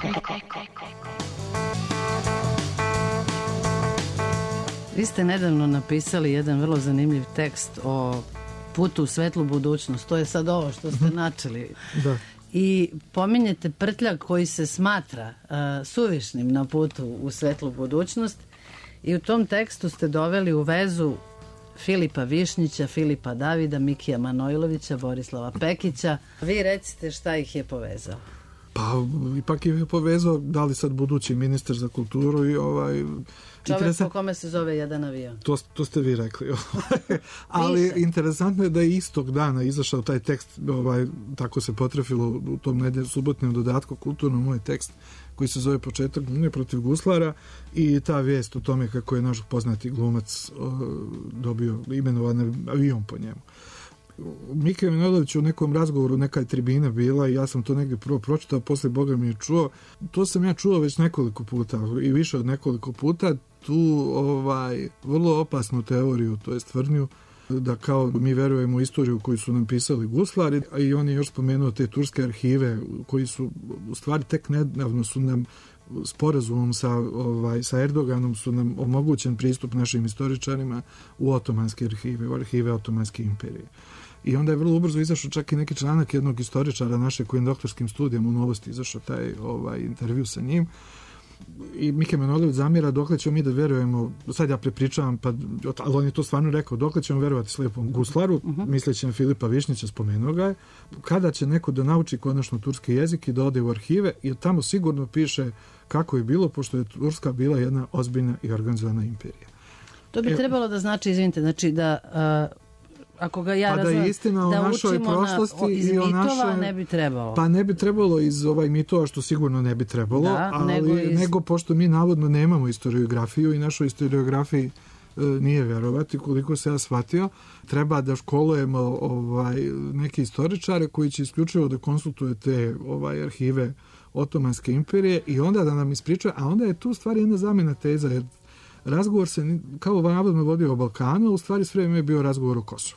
Vi ste nedavno napisali jedan vrlo zanimljiv tekst o putu u svetlu budućnost. To je sad ovo što ste načeli. Da. I pominjete prtljak koji se smatra uh, suvišnim na putu u svetlu budućnost. I u tom tekstu ste doveli u vezu Filipa Višnjića, Filipa Davida, Mikija Manojlovića, Borislava Pekića. Vi recite šta ih je povezao. Pa, ipak je povezao, da li sad budući ministar za kulturu i ovaj... Čovjek interesant... po kome se zove jedan avion. To, to ste vi rekli. Ali Piše. Interesantno je da je istog dana izašao taj tekst, ovaj, tako se potrefilo u tom nedjelju subotnom dodatku kulturno moj tekst koji se zove Početak glumnje protiv guslara i ta vijest o tome kako je naš poznati glumac o, dobio imenovan avion po njemu. Mika Manojlović u nekom razgovoru, neka je tribina bila i ja sam to negdje prvo pročitao, posle Boga mi je čuo. To sam ja čuo već nekoliko puta i više od nekoliko puta tu ovaj vrlo opasnu teoriju, to jest tvrdnju da kao mi verujemo u istoriju koju su nam pisali guslari, a i on je još spomenuo te turske arhive koji su u stvari tek nedavno su nam sporazumom sa, ovaj, sa Erdoganom su nam omogućen pristup našim istoričarima u otomanske arhive, u arhive Otomanske imperije. I onda je vrlo ubrzo izašao čak i neki članak jednog istoričara naše koji je doktorskim studijom u Novosti izašao taj ovaj, intervju sa njim. I Mika Manojlović zamjera dokle ćemo mi da verujemo, sad ja prepričavam, pa, ali on je to stvarno rekao, dokle ćemo verovati slepom guslaru, uh-huh. misleći na Filipa Višnjića, spomenuo ga je, kada će neko da nauči konačno turski jezik i da ode u arhive, i tamo sigurno piše kako je bilo, pošto je Turska bila jedna ozbiljna i organizovana imperija. To bi e, trebalo da znači, izvinite, znači da... Uh, ako ga ja pa razumem, da je istina o da našoj prošlosti na, o, iz i o mitova našoj... ne bi trebalo. Pa ne bi trebalo iz ovaj mitova, što sigurno ne bi trebalo, da, ali nego, iz... nego pošto mi navodno nemamo historiografiju i našoj historiografiji e, nije verovati, koliko se ja shvatio, treba da školujemo ovaj, neke istoričare koji će isključivo da konsultuju te ovaj, arhive Otomanske imperije i onda da nam ispričaju, a onda je tu stvari jedna zamena teza, jer razgovor se kao navodno vodio o Balkanu, a u stvari sve vreme je bio razgovor o Kosovu.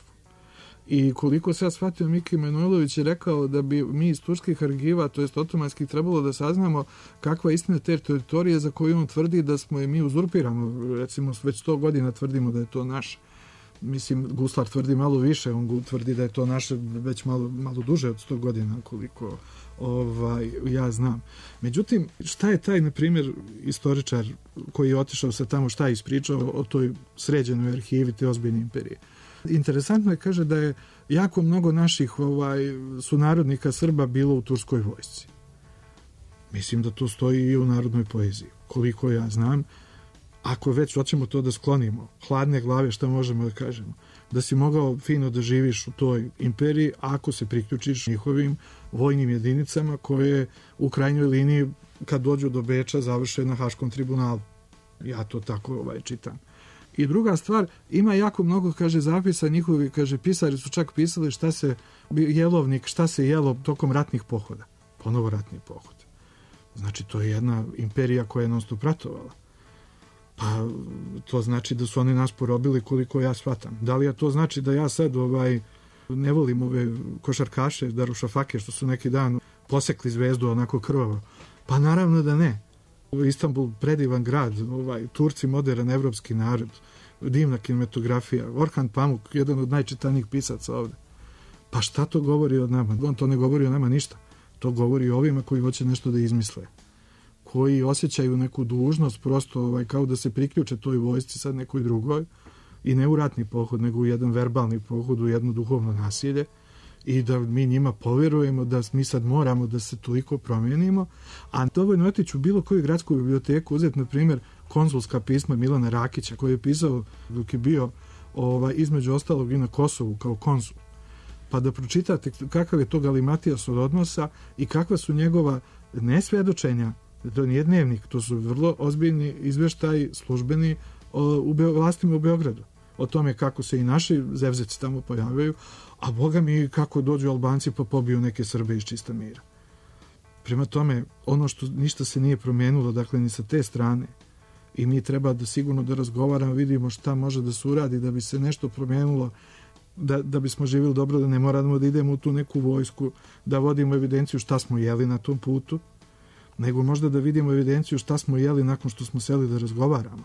I koliko se ja shvatio, Miki Manojlović je rekao da bi mi iz turskih arhiva, to jest otomanskih, trebalo da saznamo kakva je istina te teritorije za koju on tvrdi da smo je mi uzurpiramo. Recimo, već sto godina tvrdimo da je to naše. Mislim, Guslar tvrdi malo više, on tvrdi da je to naše već malo, malo duže od sto godina, koliko ovaj, ja znam. Međutim, šta je taj, na primjer, istoričar koji je otišao sa tamo, šta je ispričao o toj sređenoj arhivi te ozbiljne imperije? Interesantno je, kaže, da je jako mnogo naših ovaj, sunarodnika Srba bilo u turskoj vojsci. Mislim da to stoji i u narodnoj poeziji. Koliko ja znam, ako već hoćemo to da sklonimo, hladne glave, šta možemo da kažemo? Da si mogao fino da živiš u toj imperiji ako se priključiš njihovim vojnim jedinicama koje u krajnjoj liniji kad dođu do Beča završe na Haškom tribunalu. Ja to tako ovaj, čitam. I druga stvar, ima jako mnogo, kaže, zapisa njihovi, kaže, pisari su čak pisali šta se, jelovnik, šta se jelo tokom ratnih pohoda. Ponovo ratni pohod. Znači, to je jedna imperija koja je non stop ratovala. Pa, to znači da su oni nas porobili koliko ja shvatam. Da li ja to znači da ja sad ovaj, ne volim ove košarkaše, Darušafake, što su neki dan posekli zvezdu onako krvavo? Pa naravno da ne. Istanbul predivan grad, ovaj, Turci modern evropski narod, divna kinematografija, Orhan Pamuk, jedan od najčitanijih pisaca ovde. Pa šta to govori o nama? On to ne govori o nama ništa. To govori o ovima koji hoće nešto da izmisle. Koji osjećaju neku dužnost, prosto ovaj, kao da se priključe toj vojsci sad nekoj drugoj i ne u ratni pohod, nego u jedan verbalni pohod, u jedno duhovno nasilje i da mi njima povjerujemo da mi sad moramo da se toliko promijenimo, a dovoljno otići u bilo koju gradsku biblioteku, uzeti, na primjer, konzulska pisma Milana Rakića, koji je pisao dok je bio ovaj, između ostalog i na Kosovu kao konzul, pa da pročitate kakav je to Galimatijas od odnosa i kakva su njegova nesvjedočenja, to nije dnevnik, to su vrlo ozbiljni izvještaji službeni o, u Beo, vlastima u Beogradu, o tome kako se i naši zevzeci tamo pojavljaju, a boga mi kako dođu Albanci pa pobiju neke Srbe iz čista mira. Prema tome, ono što ništa se nije promijenilo, dakle, ni sa te strane, i mi treba da sigurno da razgovaramo, vidimo šta može da se uradi da bi se nešto promijenilo, da, da bismo živjeli dobro, da ne moramo da idemo u tu neku vojsku, da vodimo evidenciju šta smo jeli na tom putu, nego možda da vidimo evidenciju šta smo jeli nakon što smo seli da razgovaramo.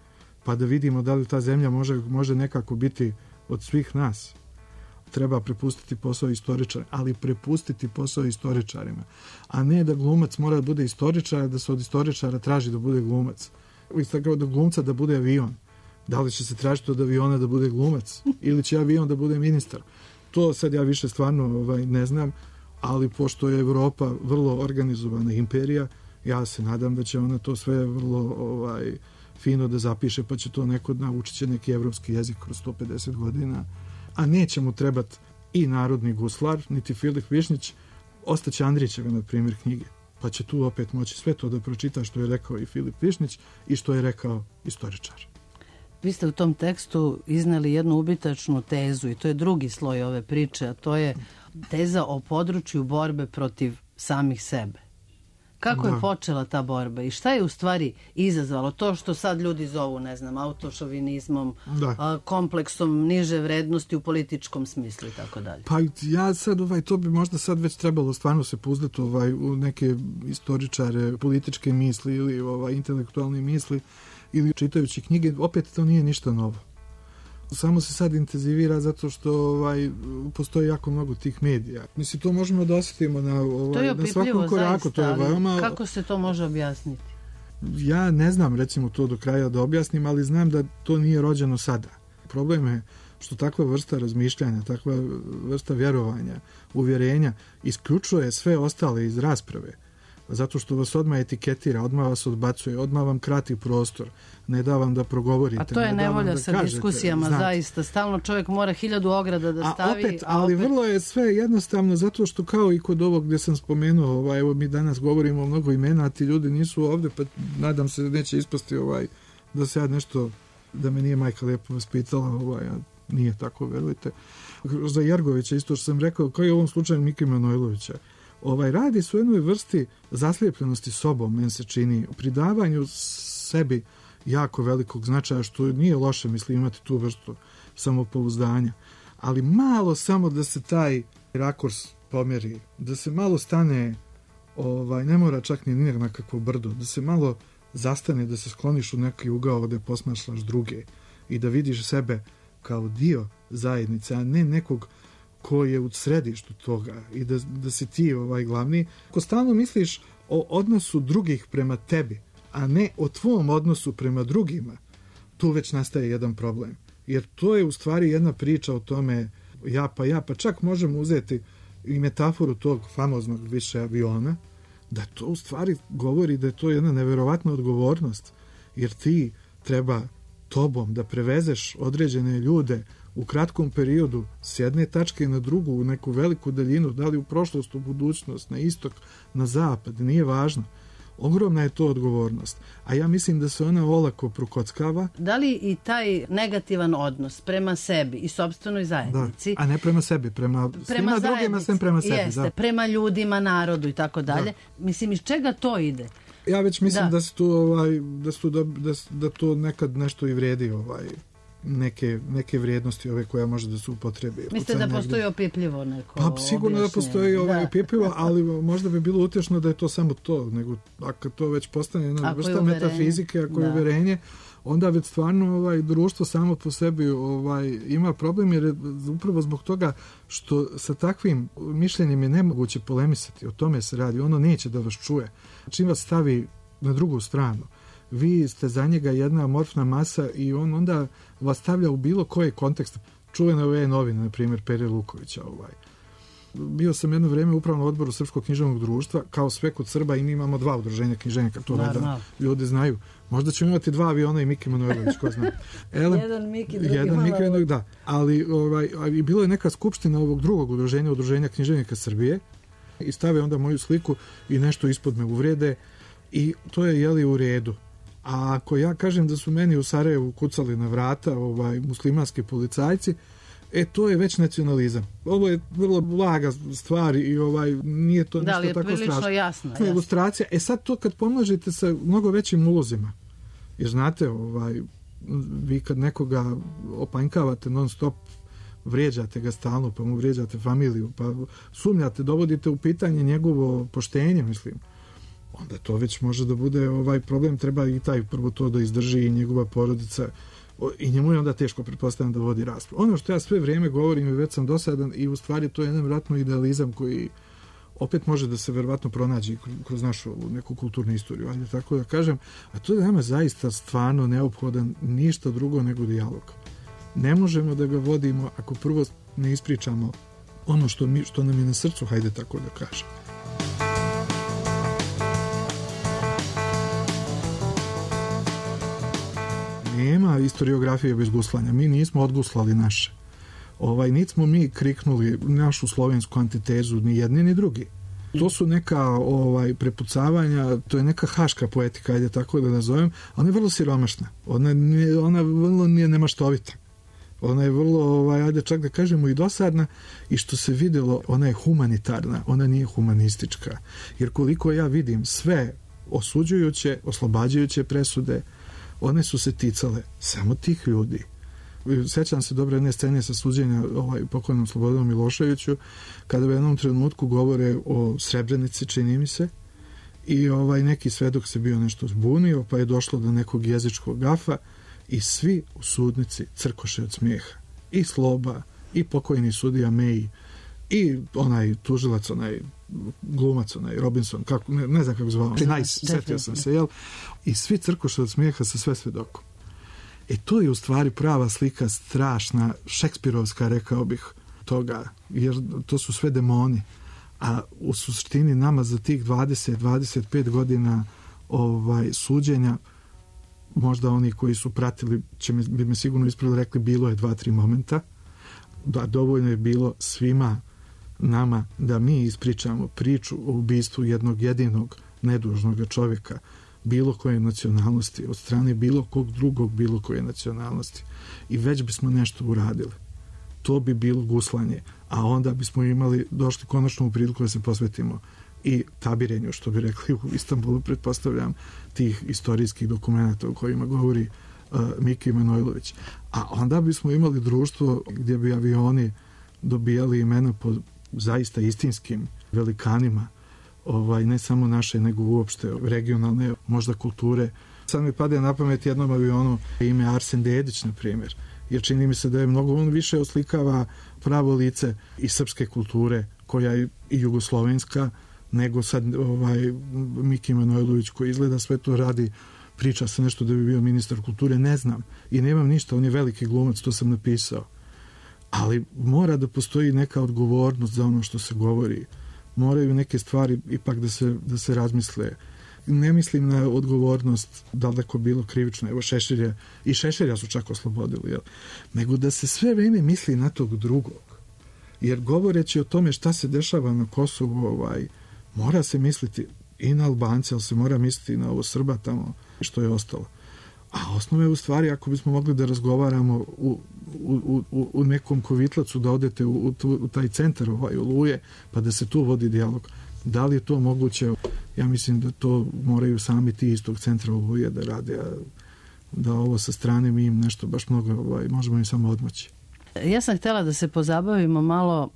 Pa da vidimo da li ta zemlja može, može nekako biti od svih nas. Treba prepustiti posao istoričara, ali prepustiti posao istoričarima, a ne da glumac mora da bude istoričar, da se od istoričara traži da bude glumac. Isto kao da glumca da bude avion. Da li će se tražiti od aviona da bude glumac ili će avion da bude ministar? To sad ja više stvarno ovaj, ne znam, ali pošto je Evropa vrlo organizovana imperija, ja se nadam da će ona to sve vrlo ovaj, fino da zapiše, pa će to neko naučit će neki evropski jezik kroz sto pedeset godina, a neće mu trebati i narodni guslar, niti Filip Višnjić, ostaće Andrićeve, na primjer, knjige. Pa će tu opet moći sve to da pročita što je rekao i Filip Višnjić i što je rekao istoričar. Vi ste u tom tekstu izneli jednu ubitačnu tezu i to je drugi sloj ove priče, a to je teza o području borbe protiv samih sebe. Kako da. je počela ta borba i šta je u stvari izazvalo to što sad ljudi zovu, ne znam, autošovinizmom, a, kompleksom niže vrednosti u političkom smislu i tako dalje? Pa ja sad, ovaj, to bi možda sad već trebalo stvarno se pouzdati ovaj, u neke istoričare, političke misli ili ovaj, intelektualne misli ili čitajući knjige, opet to nije ništa novo. Samo se sad intenzivira zato što ovaj, postoji jako mnogo tih medija. Mislim, to možemo da osjetimo na, ovaj, na svakom koraku. Zaista, to je veoma... Kako se to može objasniti? Ja ne znam, recimo, to do kraja da objasnim, ali znam da to nije rođeno sada. Problem je što takva vrsta razmišljanja, takva vrsta vjerovanja, uvjerenja, isključuje sve ostale iz rasprave. Zato što vas odmah etiketira, odmah vas odbacuje, odmah vam krati prostor, ne da vam da progovorite. A to je nevolja sa kažete, diskusijama, znate. Zaista. Stalno čovjek mora hiljadu ograda da stavi. A opet, ali a opet... vrlo je sve jednostavno, zato što kao i kod ovog gdje sam spomenuo, ovaj, evo mi danas govorimo o mnogo imena, a ti ljudi nisu ovdje, pa nadam se da neće ispasti ovaj, da se ja nešto, da me nije majka lijepo vaspitala, ovaj, a nije tako, verujte. Za Jergovića isto što sam rekao, kao i u ovom slučaju Mike Manojlovića. Ovaj, radi su jednoj vrsti zaslijepljenosti sobom, men se čini, u pridavanju sebi jako velikog značaja, što nije loše, mislim, imati tu vrstu samopouzdanja. Ali malo samo da se taj rakurs pomjeri, da se malo stane, ovaj, ne mora čak ni na kakvo brdo, da se malo zastane, da se skloniš u neki ugao gdje posmašlaš druge i da vidiš sebe kao dio zajednice, a ne nekog ko je u središtu toga i da, da si ti ovaj glavni. Ako stalno misliš o odnosu drugih prema tebi, a ne o tvom odnosu prema drugima, tu već nastaje jedan problem. Jer to je u stvari jedna priča o tome ja pa ja, pa čak možemo uzeti i metaforu tog famoznog više aviona, da to u stvari govori da je to jedna neverovatna odgovornost, jer ti treba tobom da prevezeš određene ljude u kratkom periodu s jedne tačke na drugu, u neku veliku daljinu, da li u prošlost, u budućnost, na istok, na zapad, nije važno. Ogromna je to odgovornost. A ja mislim da se ona olako prokockava. Da li i taj negativan odnos prema sebi i sopstvenoj zajednici... Da, a ne prema sebi, prema, prema svima drugima, sem prema sebi. Jeste, da. Prema ljudima, narodu i tako dalje. Mislim, iz čega to ide? Ja već mislim da, da, se tu, ovaj, da, su, da, da, da to nekad nešto i vredi, ovaj, neke, neke vrijednosti ove koja može da se upotrebi. Mislite da postoji opipljivo neko Pa sigurno da postoji ovaj opipljivo, ali možda bi bilo utješno da je to samo to, nego ako to već postane jedna vrsta metafizike, ako je uverenje, onda već stvarno ovaj, društvo samo po sebi ovaj, ima problem, jer je upravo zbog toga što sa takvim mišljenjem je nemoguće polemisati, o tome se radi, ono neće da vas čuje. Čim vas stavi na drugu stranu, vi ste za njega jedna amorfna masa i on onda vas stavlja u bilo koji kontekst. Čuvene ove novine, na primjer Pere Lukovića, ovaj. Bio sam jedno vrijeme u upravnom odboru Srpskog književnog društva, kao sve kod Srba, i mi imamo dva udruženja književnika, to da ljudi znaju. Možda ćemo imati dva aviona i Miki Manojlović, ko zna. Elem, jedan Miki, drugi jedan Miki, jednog, da. Ali ovaj, bilo je neka skupština ovog drugog udruženja, udruženja književnika Srbije, i stave onda moju sliku i nešto ispod me uvrede, i to je jeli u redu. A ako ja kažem da su meni u Sarajevu kucali na vrata ovaj, muslimanski policajci, e, to je već nacionalizam. Ovo je vrlo blaga stvar i ovaj, nije to da, nešto tako strašno. Jasno, to je ilustracija. E sad to kad pomnožite sa mnogo većim ulozima, jer znate, ovaj, vi kad nekoga opanjkavate non stop, vrijeđate ga stalno, pa mu vrijeđate familiju, pa sumnjate, dovodite u pitanje njegovo poštenje, mislim, onda to već može da bude ovaj problem, treba i taj prvo to da izdrži i njegova porodica, i njemu je onda teško, pretpostavljam, da vodi raspravu. Ono što ja sve vrijeme govorim i već sam dosadan, i u stvari to je jedan vratno idealizam koji opet može da se verovatno pronađi kroz našu neku kulturnu istoriju, ali tako da kažem, a to je nama zaista stvarno neophodan ništa drugo nego dijalog. Ne možemo da ga vodimo ako prvo ne ispričamo ono što, mi, što nam je na srcu, hajde tako da kažem. Nema istoriografije bez guslanja. Mi nismo odguslali naše. Ovaj, niti smo mi kriknuli našu slovensku antitezu, ni jedni ni drugi. To su neka ovaj, prepucavanja, to je neka haška poetika, ajde tako da nazovem, ona je vrlo siromašna. Ona, nije, ona vrlo nije nemaštovita. Ona je vrlo, ovaj, ajde čak da kažemo, i dosadna, i što se vidjelo, ona je humanitarna, ona nije humanistička. Jer koliko ja vidim sve osuđujuće, oslobađajuće presude, one su se ticale samo tih ljudi. Sjećam se dobro jedne scene sa suđenja ovaj, pokojnom Slobodanom Miloševiću, kada u jednom trenutku govore o Srebrenici, čini mi se, i ovaj, neki svedok se bio nešto zbunio, pa je došlo do nekog jezičkog gafa, i svi u sudnici crkoše od smijeha. I Sloba, i pokojni sudija Meji, i onaj tužilac, onaj glumac, onaj Robinson, kako, ne, ne znam kako zvao, nice, setio sam se, jel? I svi crkoše od smijeha sa sve svedokom. E to je u stvari prava slika, strašna, šekspirovska, rekao bih, toga, jer to su sve demoni. A u suštini nama za tih dvadeset do dvadeset pet godina ovaj, suđenja, možda oni koji su pratili, će mi, bi me sigurno ispravili, rekli, bilo je dva, tri momenta, da dovoljno je bilo svima nama da mi ispričamo priču o ubistvu jednog jedinog nedužnog čovjeka bilo koje nacionalnosti, od strane bilo kog drugog bilo koje nacionalnosti, i već bismo nešto uradili. To bi bilo guslanje, a onda bismo imali, došli konačno u priliku da se posvetimo i tabirenju, što bi rekli u Istanbulu, pretpostavljam, tih istorijskih dokumenta o kojima govori uh, Miki Manojlović. A onda bismo imali društvo gdje bi avioni dobijali imena po zaista istinskim velikanima, ovaj, ne samo naše, nego uopšte regionalne, možda kulture. Sad mi pade na pamet jednom avionu ime Arsen Dedić, na primjer, jer čini mi se da je mnogo on više oslikava pravo lice i srpske kulture, koja je i jugoslovenska, nego sad ovaj, Miki Manojlović, koji izgleda sve to radi, priča se nešto da bi bio ministar kulture, ne znam, i nemam ništa, on je veliki glumac, to sam napisao. Ali mora da postoji neka odgovornost za ono što se govori. Moraju neke stvari ipak da se, da se razmisle. Ne mislim na odgovornost daleko bilo krivično, evo Šešelja, i Šešelja su čak oslobodili, jel? Nego da se sve vreme misli na tog drugog. Jer govoreći o tome šta se dešava na Kosovu, ovaj, mora se misliti i na Albance, ali se mora misliti i na ovo Srba tamo što je ostalo. A osnove u stvari, ako bismo mogli da razgovaramo u, u, u, u nekom kovitlacu, da odete u, u, u taj centar ovaj, u Luje, pa da se tu vodi dijalog. Da li je to moguće? Ja mislim da to moraju sami ti iz tog centra u Luje da rade, a da ovo sa strane mi im nešto baš mnogo, ovaj, možemo im samo odmoći. Ja sam htjela da se pozabavimo malo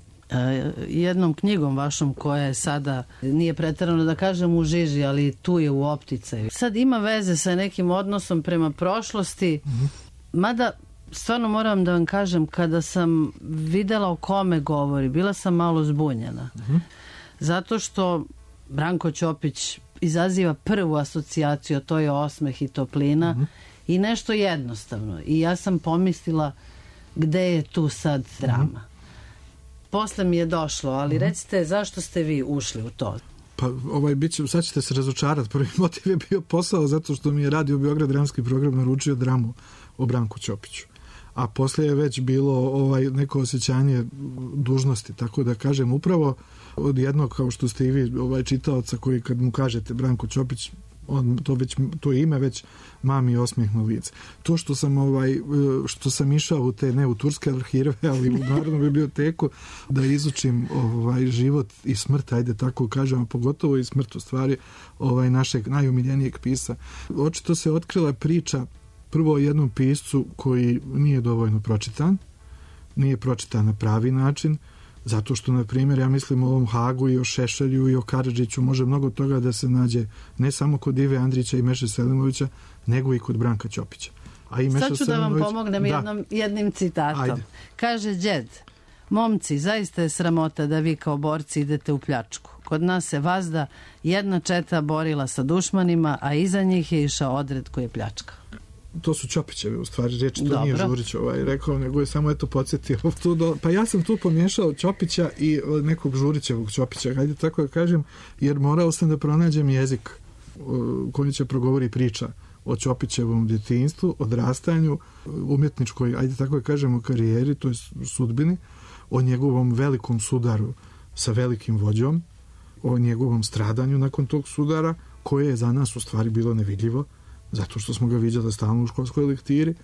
jednom knjigom vašom koja je sada, nije pretjerano da kažem u žiži, ali tu je u opticaju. Sad ima veze sa nekim odnosom prema prošlosti, mm-hmm. mada stvarno moram da vam kažem, kada sam videla o kome govori, bila sam malo zbunjena. Mm-hmm. Zato što Branko Ćopić izaziva prvu asocijaciju, to je osmeh i toplina, mm-hmm. i nešto jednostavno. I ja sam pomislila gde je tu sad drama. Mm-hmm. posle mi je došlo, ali recite zašto ste vi ušli u to? Pa ovaj, bit će, sad ćete se razočarati. Prvi motiv je bio posao zato što mi je Radio Beograd dramski program naručio dramu o Branku Ćopiću. A poslije je već bilo ovaj neko osjećanje dužnosti, tako da kažem, upravo od jednog, kao što ste i vi, ovaj čitaoca koji kad mu kažete Branko Ćopić, on to već to ime već mami osmijeh na lice. To što sam ovaj što sam išao u te ne u turske arhive, ali u Narodnu biblioteku da izučim ovaj život i smrt, ajde tako kažemo, pogotovo i smrt u stvari ovaj našeg najomiljenijeg pisca. Očito se otkrila priča prvo o jednom piscu koji nije dovoljno pročitan, nije pročitan na pravi način, zato što, na primjer, ja mislim o ovom Hagu i o Šešelju i o Karadžiću može mnogo toga da se nađe ne samo kod Ive Andrića i Meše Selimovića, nego i kod Branka Ćopića. A i Meša Sad ću Selimović, da vam pomognem jednom, jednim citatom. Ajde. Kaže džed, momci, zaista je sramota da vi kao borci idete u pljačku. Kod nas se vazda jedna četa borila sa dušmanima, a iza njih je išao odred koji je pljačka. To su Ćopićevi, u stvari, reči, to Dobro. Nije Žurić ovaj rekao, nego je samo eto podsjetio. Do, pa ja sam tu pomiješao Ćopića i nekog Žurićevog Ćopića, hajde tako da kažem, jer morao sam da pronađem jezik koji će progovori priča o Ćopićevom djetinjstvu, odrastanju, umjetničkoj, ajde tako da kažemo, karijeri, to je sudbini, o njegovom velikom sudaru sa velikim vođom, o njegovom stradanju nakon tog sudara, koje je za nas u stvari bilo nevidljivo, zato što smo ga viđali stalno u školskoj lektiri,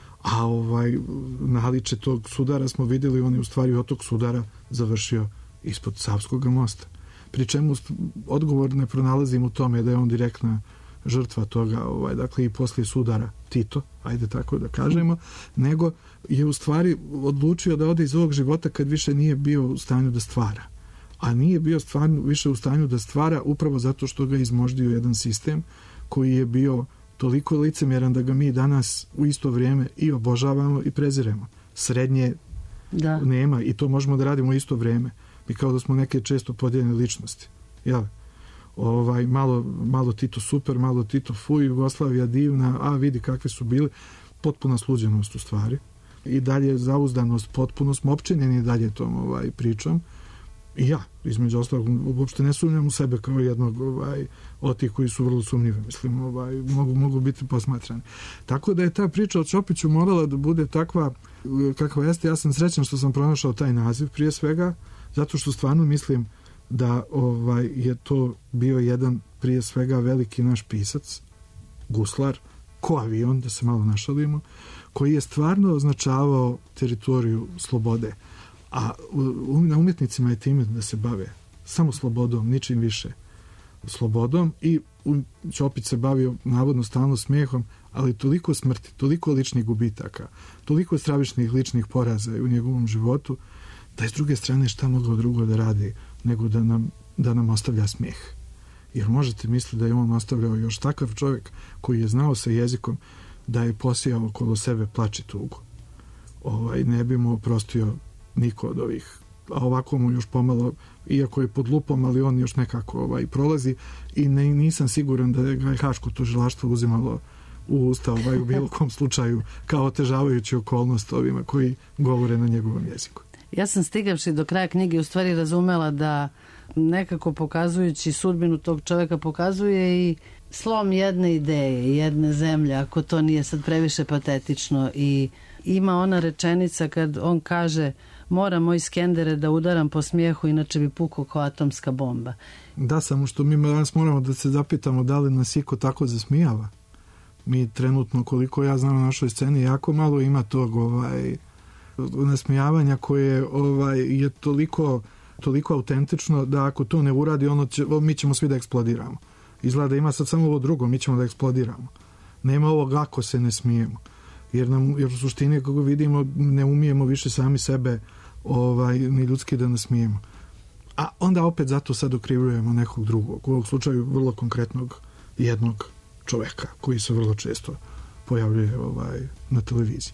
a ovaj naliče tog sudara smo vidjeli, on je u stvari od tog sudara završio ispod Savskog mosta. Pri čemu odgovor ne pronalazim u tome da je on direktna žrtva toga, ovaj, dakle i poslije sudara Tito, ajde tako da kažemo, nego je u stvari odlučio da ode iz ovog života kad više nije bio u stanju da stvara. A nije bio stvarno više u stanju da stvara upravo zato što ga izmoždio jedan sistem koji je bio toliko licemjeran da ga mi danas u isto vrijeme i obožavamo i preziremo. Srednje da. Nema i to možemo da radimo u isto vrijeme. Mi kao da smo neke često podijeljene ličnosti. Jel? Ovaj, malo, malo Tito super, malo Tito fuj, Jugoslavija divna, a vidi kakve su bili. Potpuna sluđenost u stvari. I dalje zauzdanost, potpuno smo opčinjeni dalje tom ovaj, pričom. I ja, između ostalog, uopšte ne sumnjam u sebe kao jednog ovaj, od tih koji su vrlo sumnjive, mislim, ovaj, mogu, mogu biti posmatrani. Tako da je ta priča o Ćopiću morala da bude takva kakva jeste. Ja sam srećan što sam pronašao taj naziv prije svega, zato što stvarno mislim da ovaj, je to bio jedan prije svega veliki naš pisac, guslar, ko avion, da se malo našalimo, koji je stvarno označavao teritoriju slobode. A na umjetnicima je time da se bave samo slobodom, ničim više. Slobodom i Ćopić se bavio navodno stalno smijehom, ali toliko smrti, toliko ličnih gubitaka, toliko stravičnih ličnih poraza u njegovom životu, da je s druge strane šta mogao drugo da radi nego da nam, da nam ostavlja smijeh. Jer možete misliti da je on ostavljao još takav čovjek koji je znao sa jezikom da je posijao okolo sebe plač i tugu. Ovaj, ne bi mu oprostio niko od ovih, a ovako mu još pomalo, iako je pod lupom, ali on još nekako ovaj, prolazi i ne, nisam siguran da je ga Haško tužilaštvo uzimalo u usta ovaj, u bilo kom slučaju kao otežavajući okolnost ovima koji govore na njegovom jeziku. Ja sam stigavši do kraja knjige u stvari razumela da nekako pokazujući sudbinu tog čovjeka pokazuje i slom jedne ideje, jedne zemlje, ako to nije sad previše patetično. I ima ona rečenica kad on kaže: moram moj Skendere da udaram po smijehu, inače bi pukao kao atomska bomba. Da, samo što mi danas moramo da se zapitamo da li nas iko tako zasmijava. Mi trenutno, koliko ja znam na našoj sceni, jako malo ima tog ovaj, nasmijavanja koje ovaj, je toliko, toliko autentično da ako to ne uradi, ono će, mi ćemo svi da eksplodiramo. Izgleda da ima sad samo ovo drugo, mi ćemo da eksplodiramo. Nema ovog ako se ne smijemo. Jer, nam, jer u suštini, kako vidimo, ne umijemo više sami sebe ovaj, ni ljudski da nasmijemo. A onda opet zato sad okrivljujemo nekog drugog, u ovom slučaju vrlo konkretnog jednog čoveka koji se vrlo često pojavljuje ovaj, na televiziji.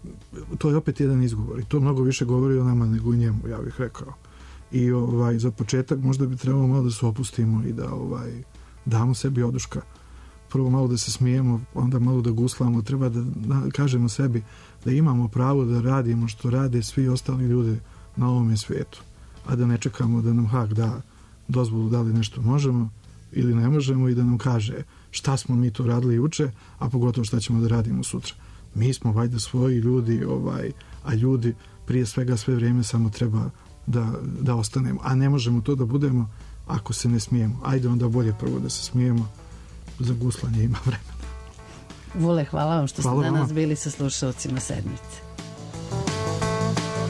To je opet jedan izgovor i to mnogo više govori o nama nego o njemu, ja bih rekao. I ovaj, za početak možda bi trebalo malo da se opustimo i da ovaj, damo sebi oduška. Prvo malo da se smijemo, onda malo da guslamo, treba da, da kažemo sebi da imamo pravo da radimo što rade svi ostali ljudi na ovome svijetu. a da ne čekamo da nam Hag da dozvolu da li nešto možemo ili ne možemo i da nam kaže šta smo mi to radili juče, a pogotovo šta ćemo da radimo sutra. Mi smo valjda svoji ljudi, ovaj, a ljudi prije svega sve vrijeme samo treba da, da ostanemo. A ne možemo to da budemo ako se ne smijemo. Ajde onda bolje prvo da se smijemo, za guslanje ima vremena. Vule, hvala vam što hvala ste danas vama. bili sa slušalcima sedmice.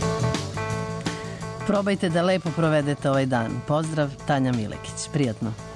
Probajte da lepo provedete ovaj dan. Pozdrav, Tanja Milekić. Prijatno.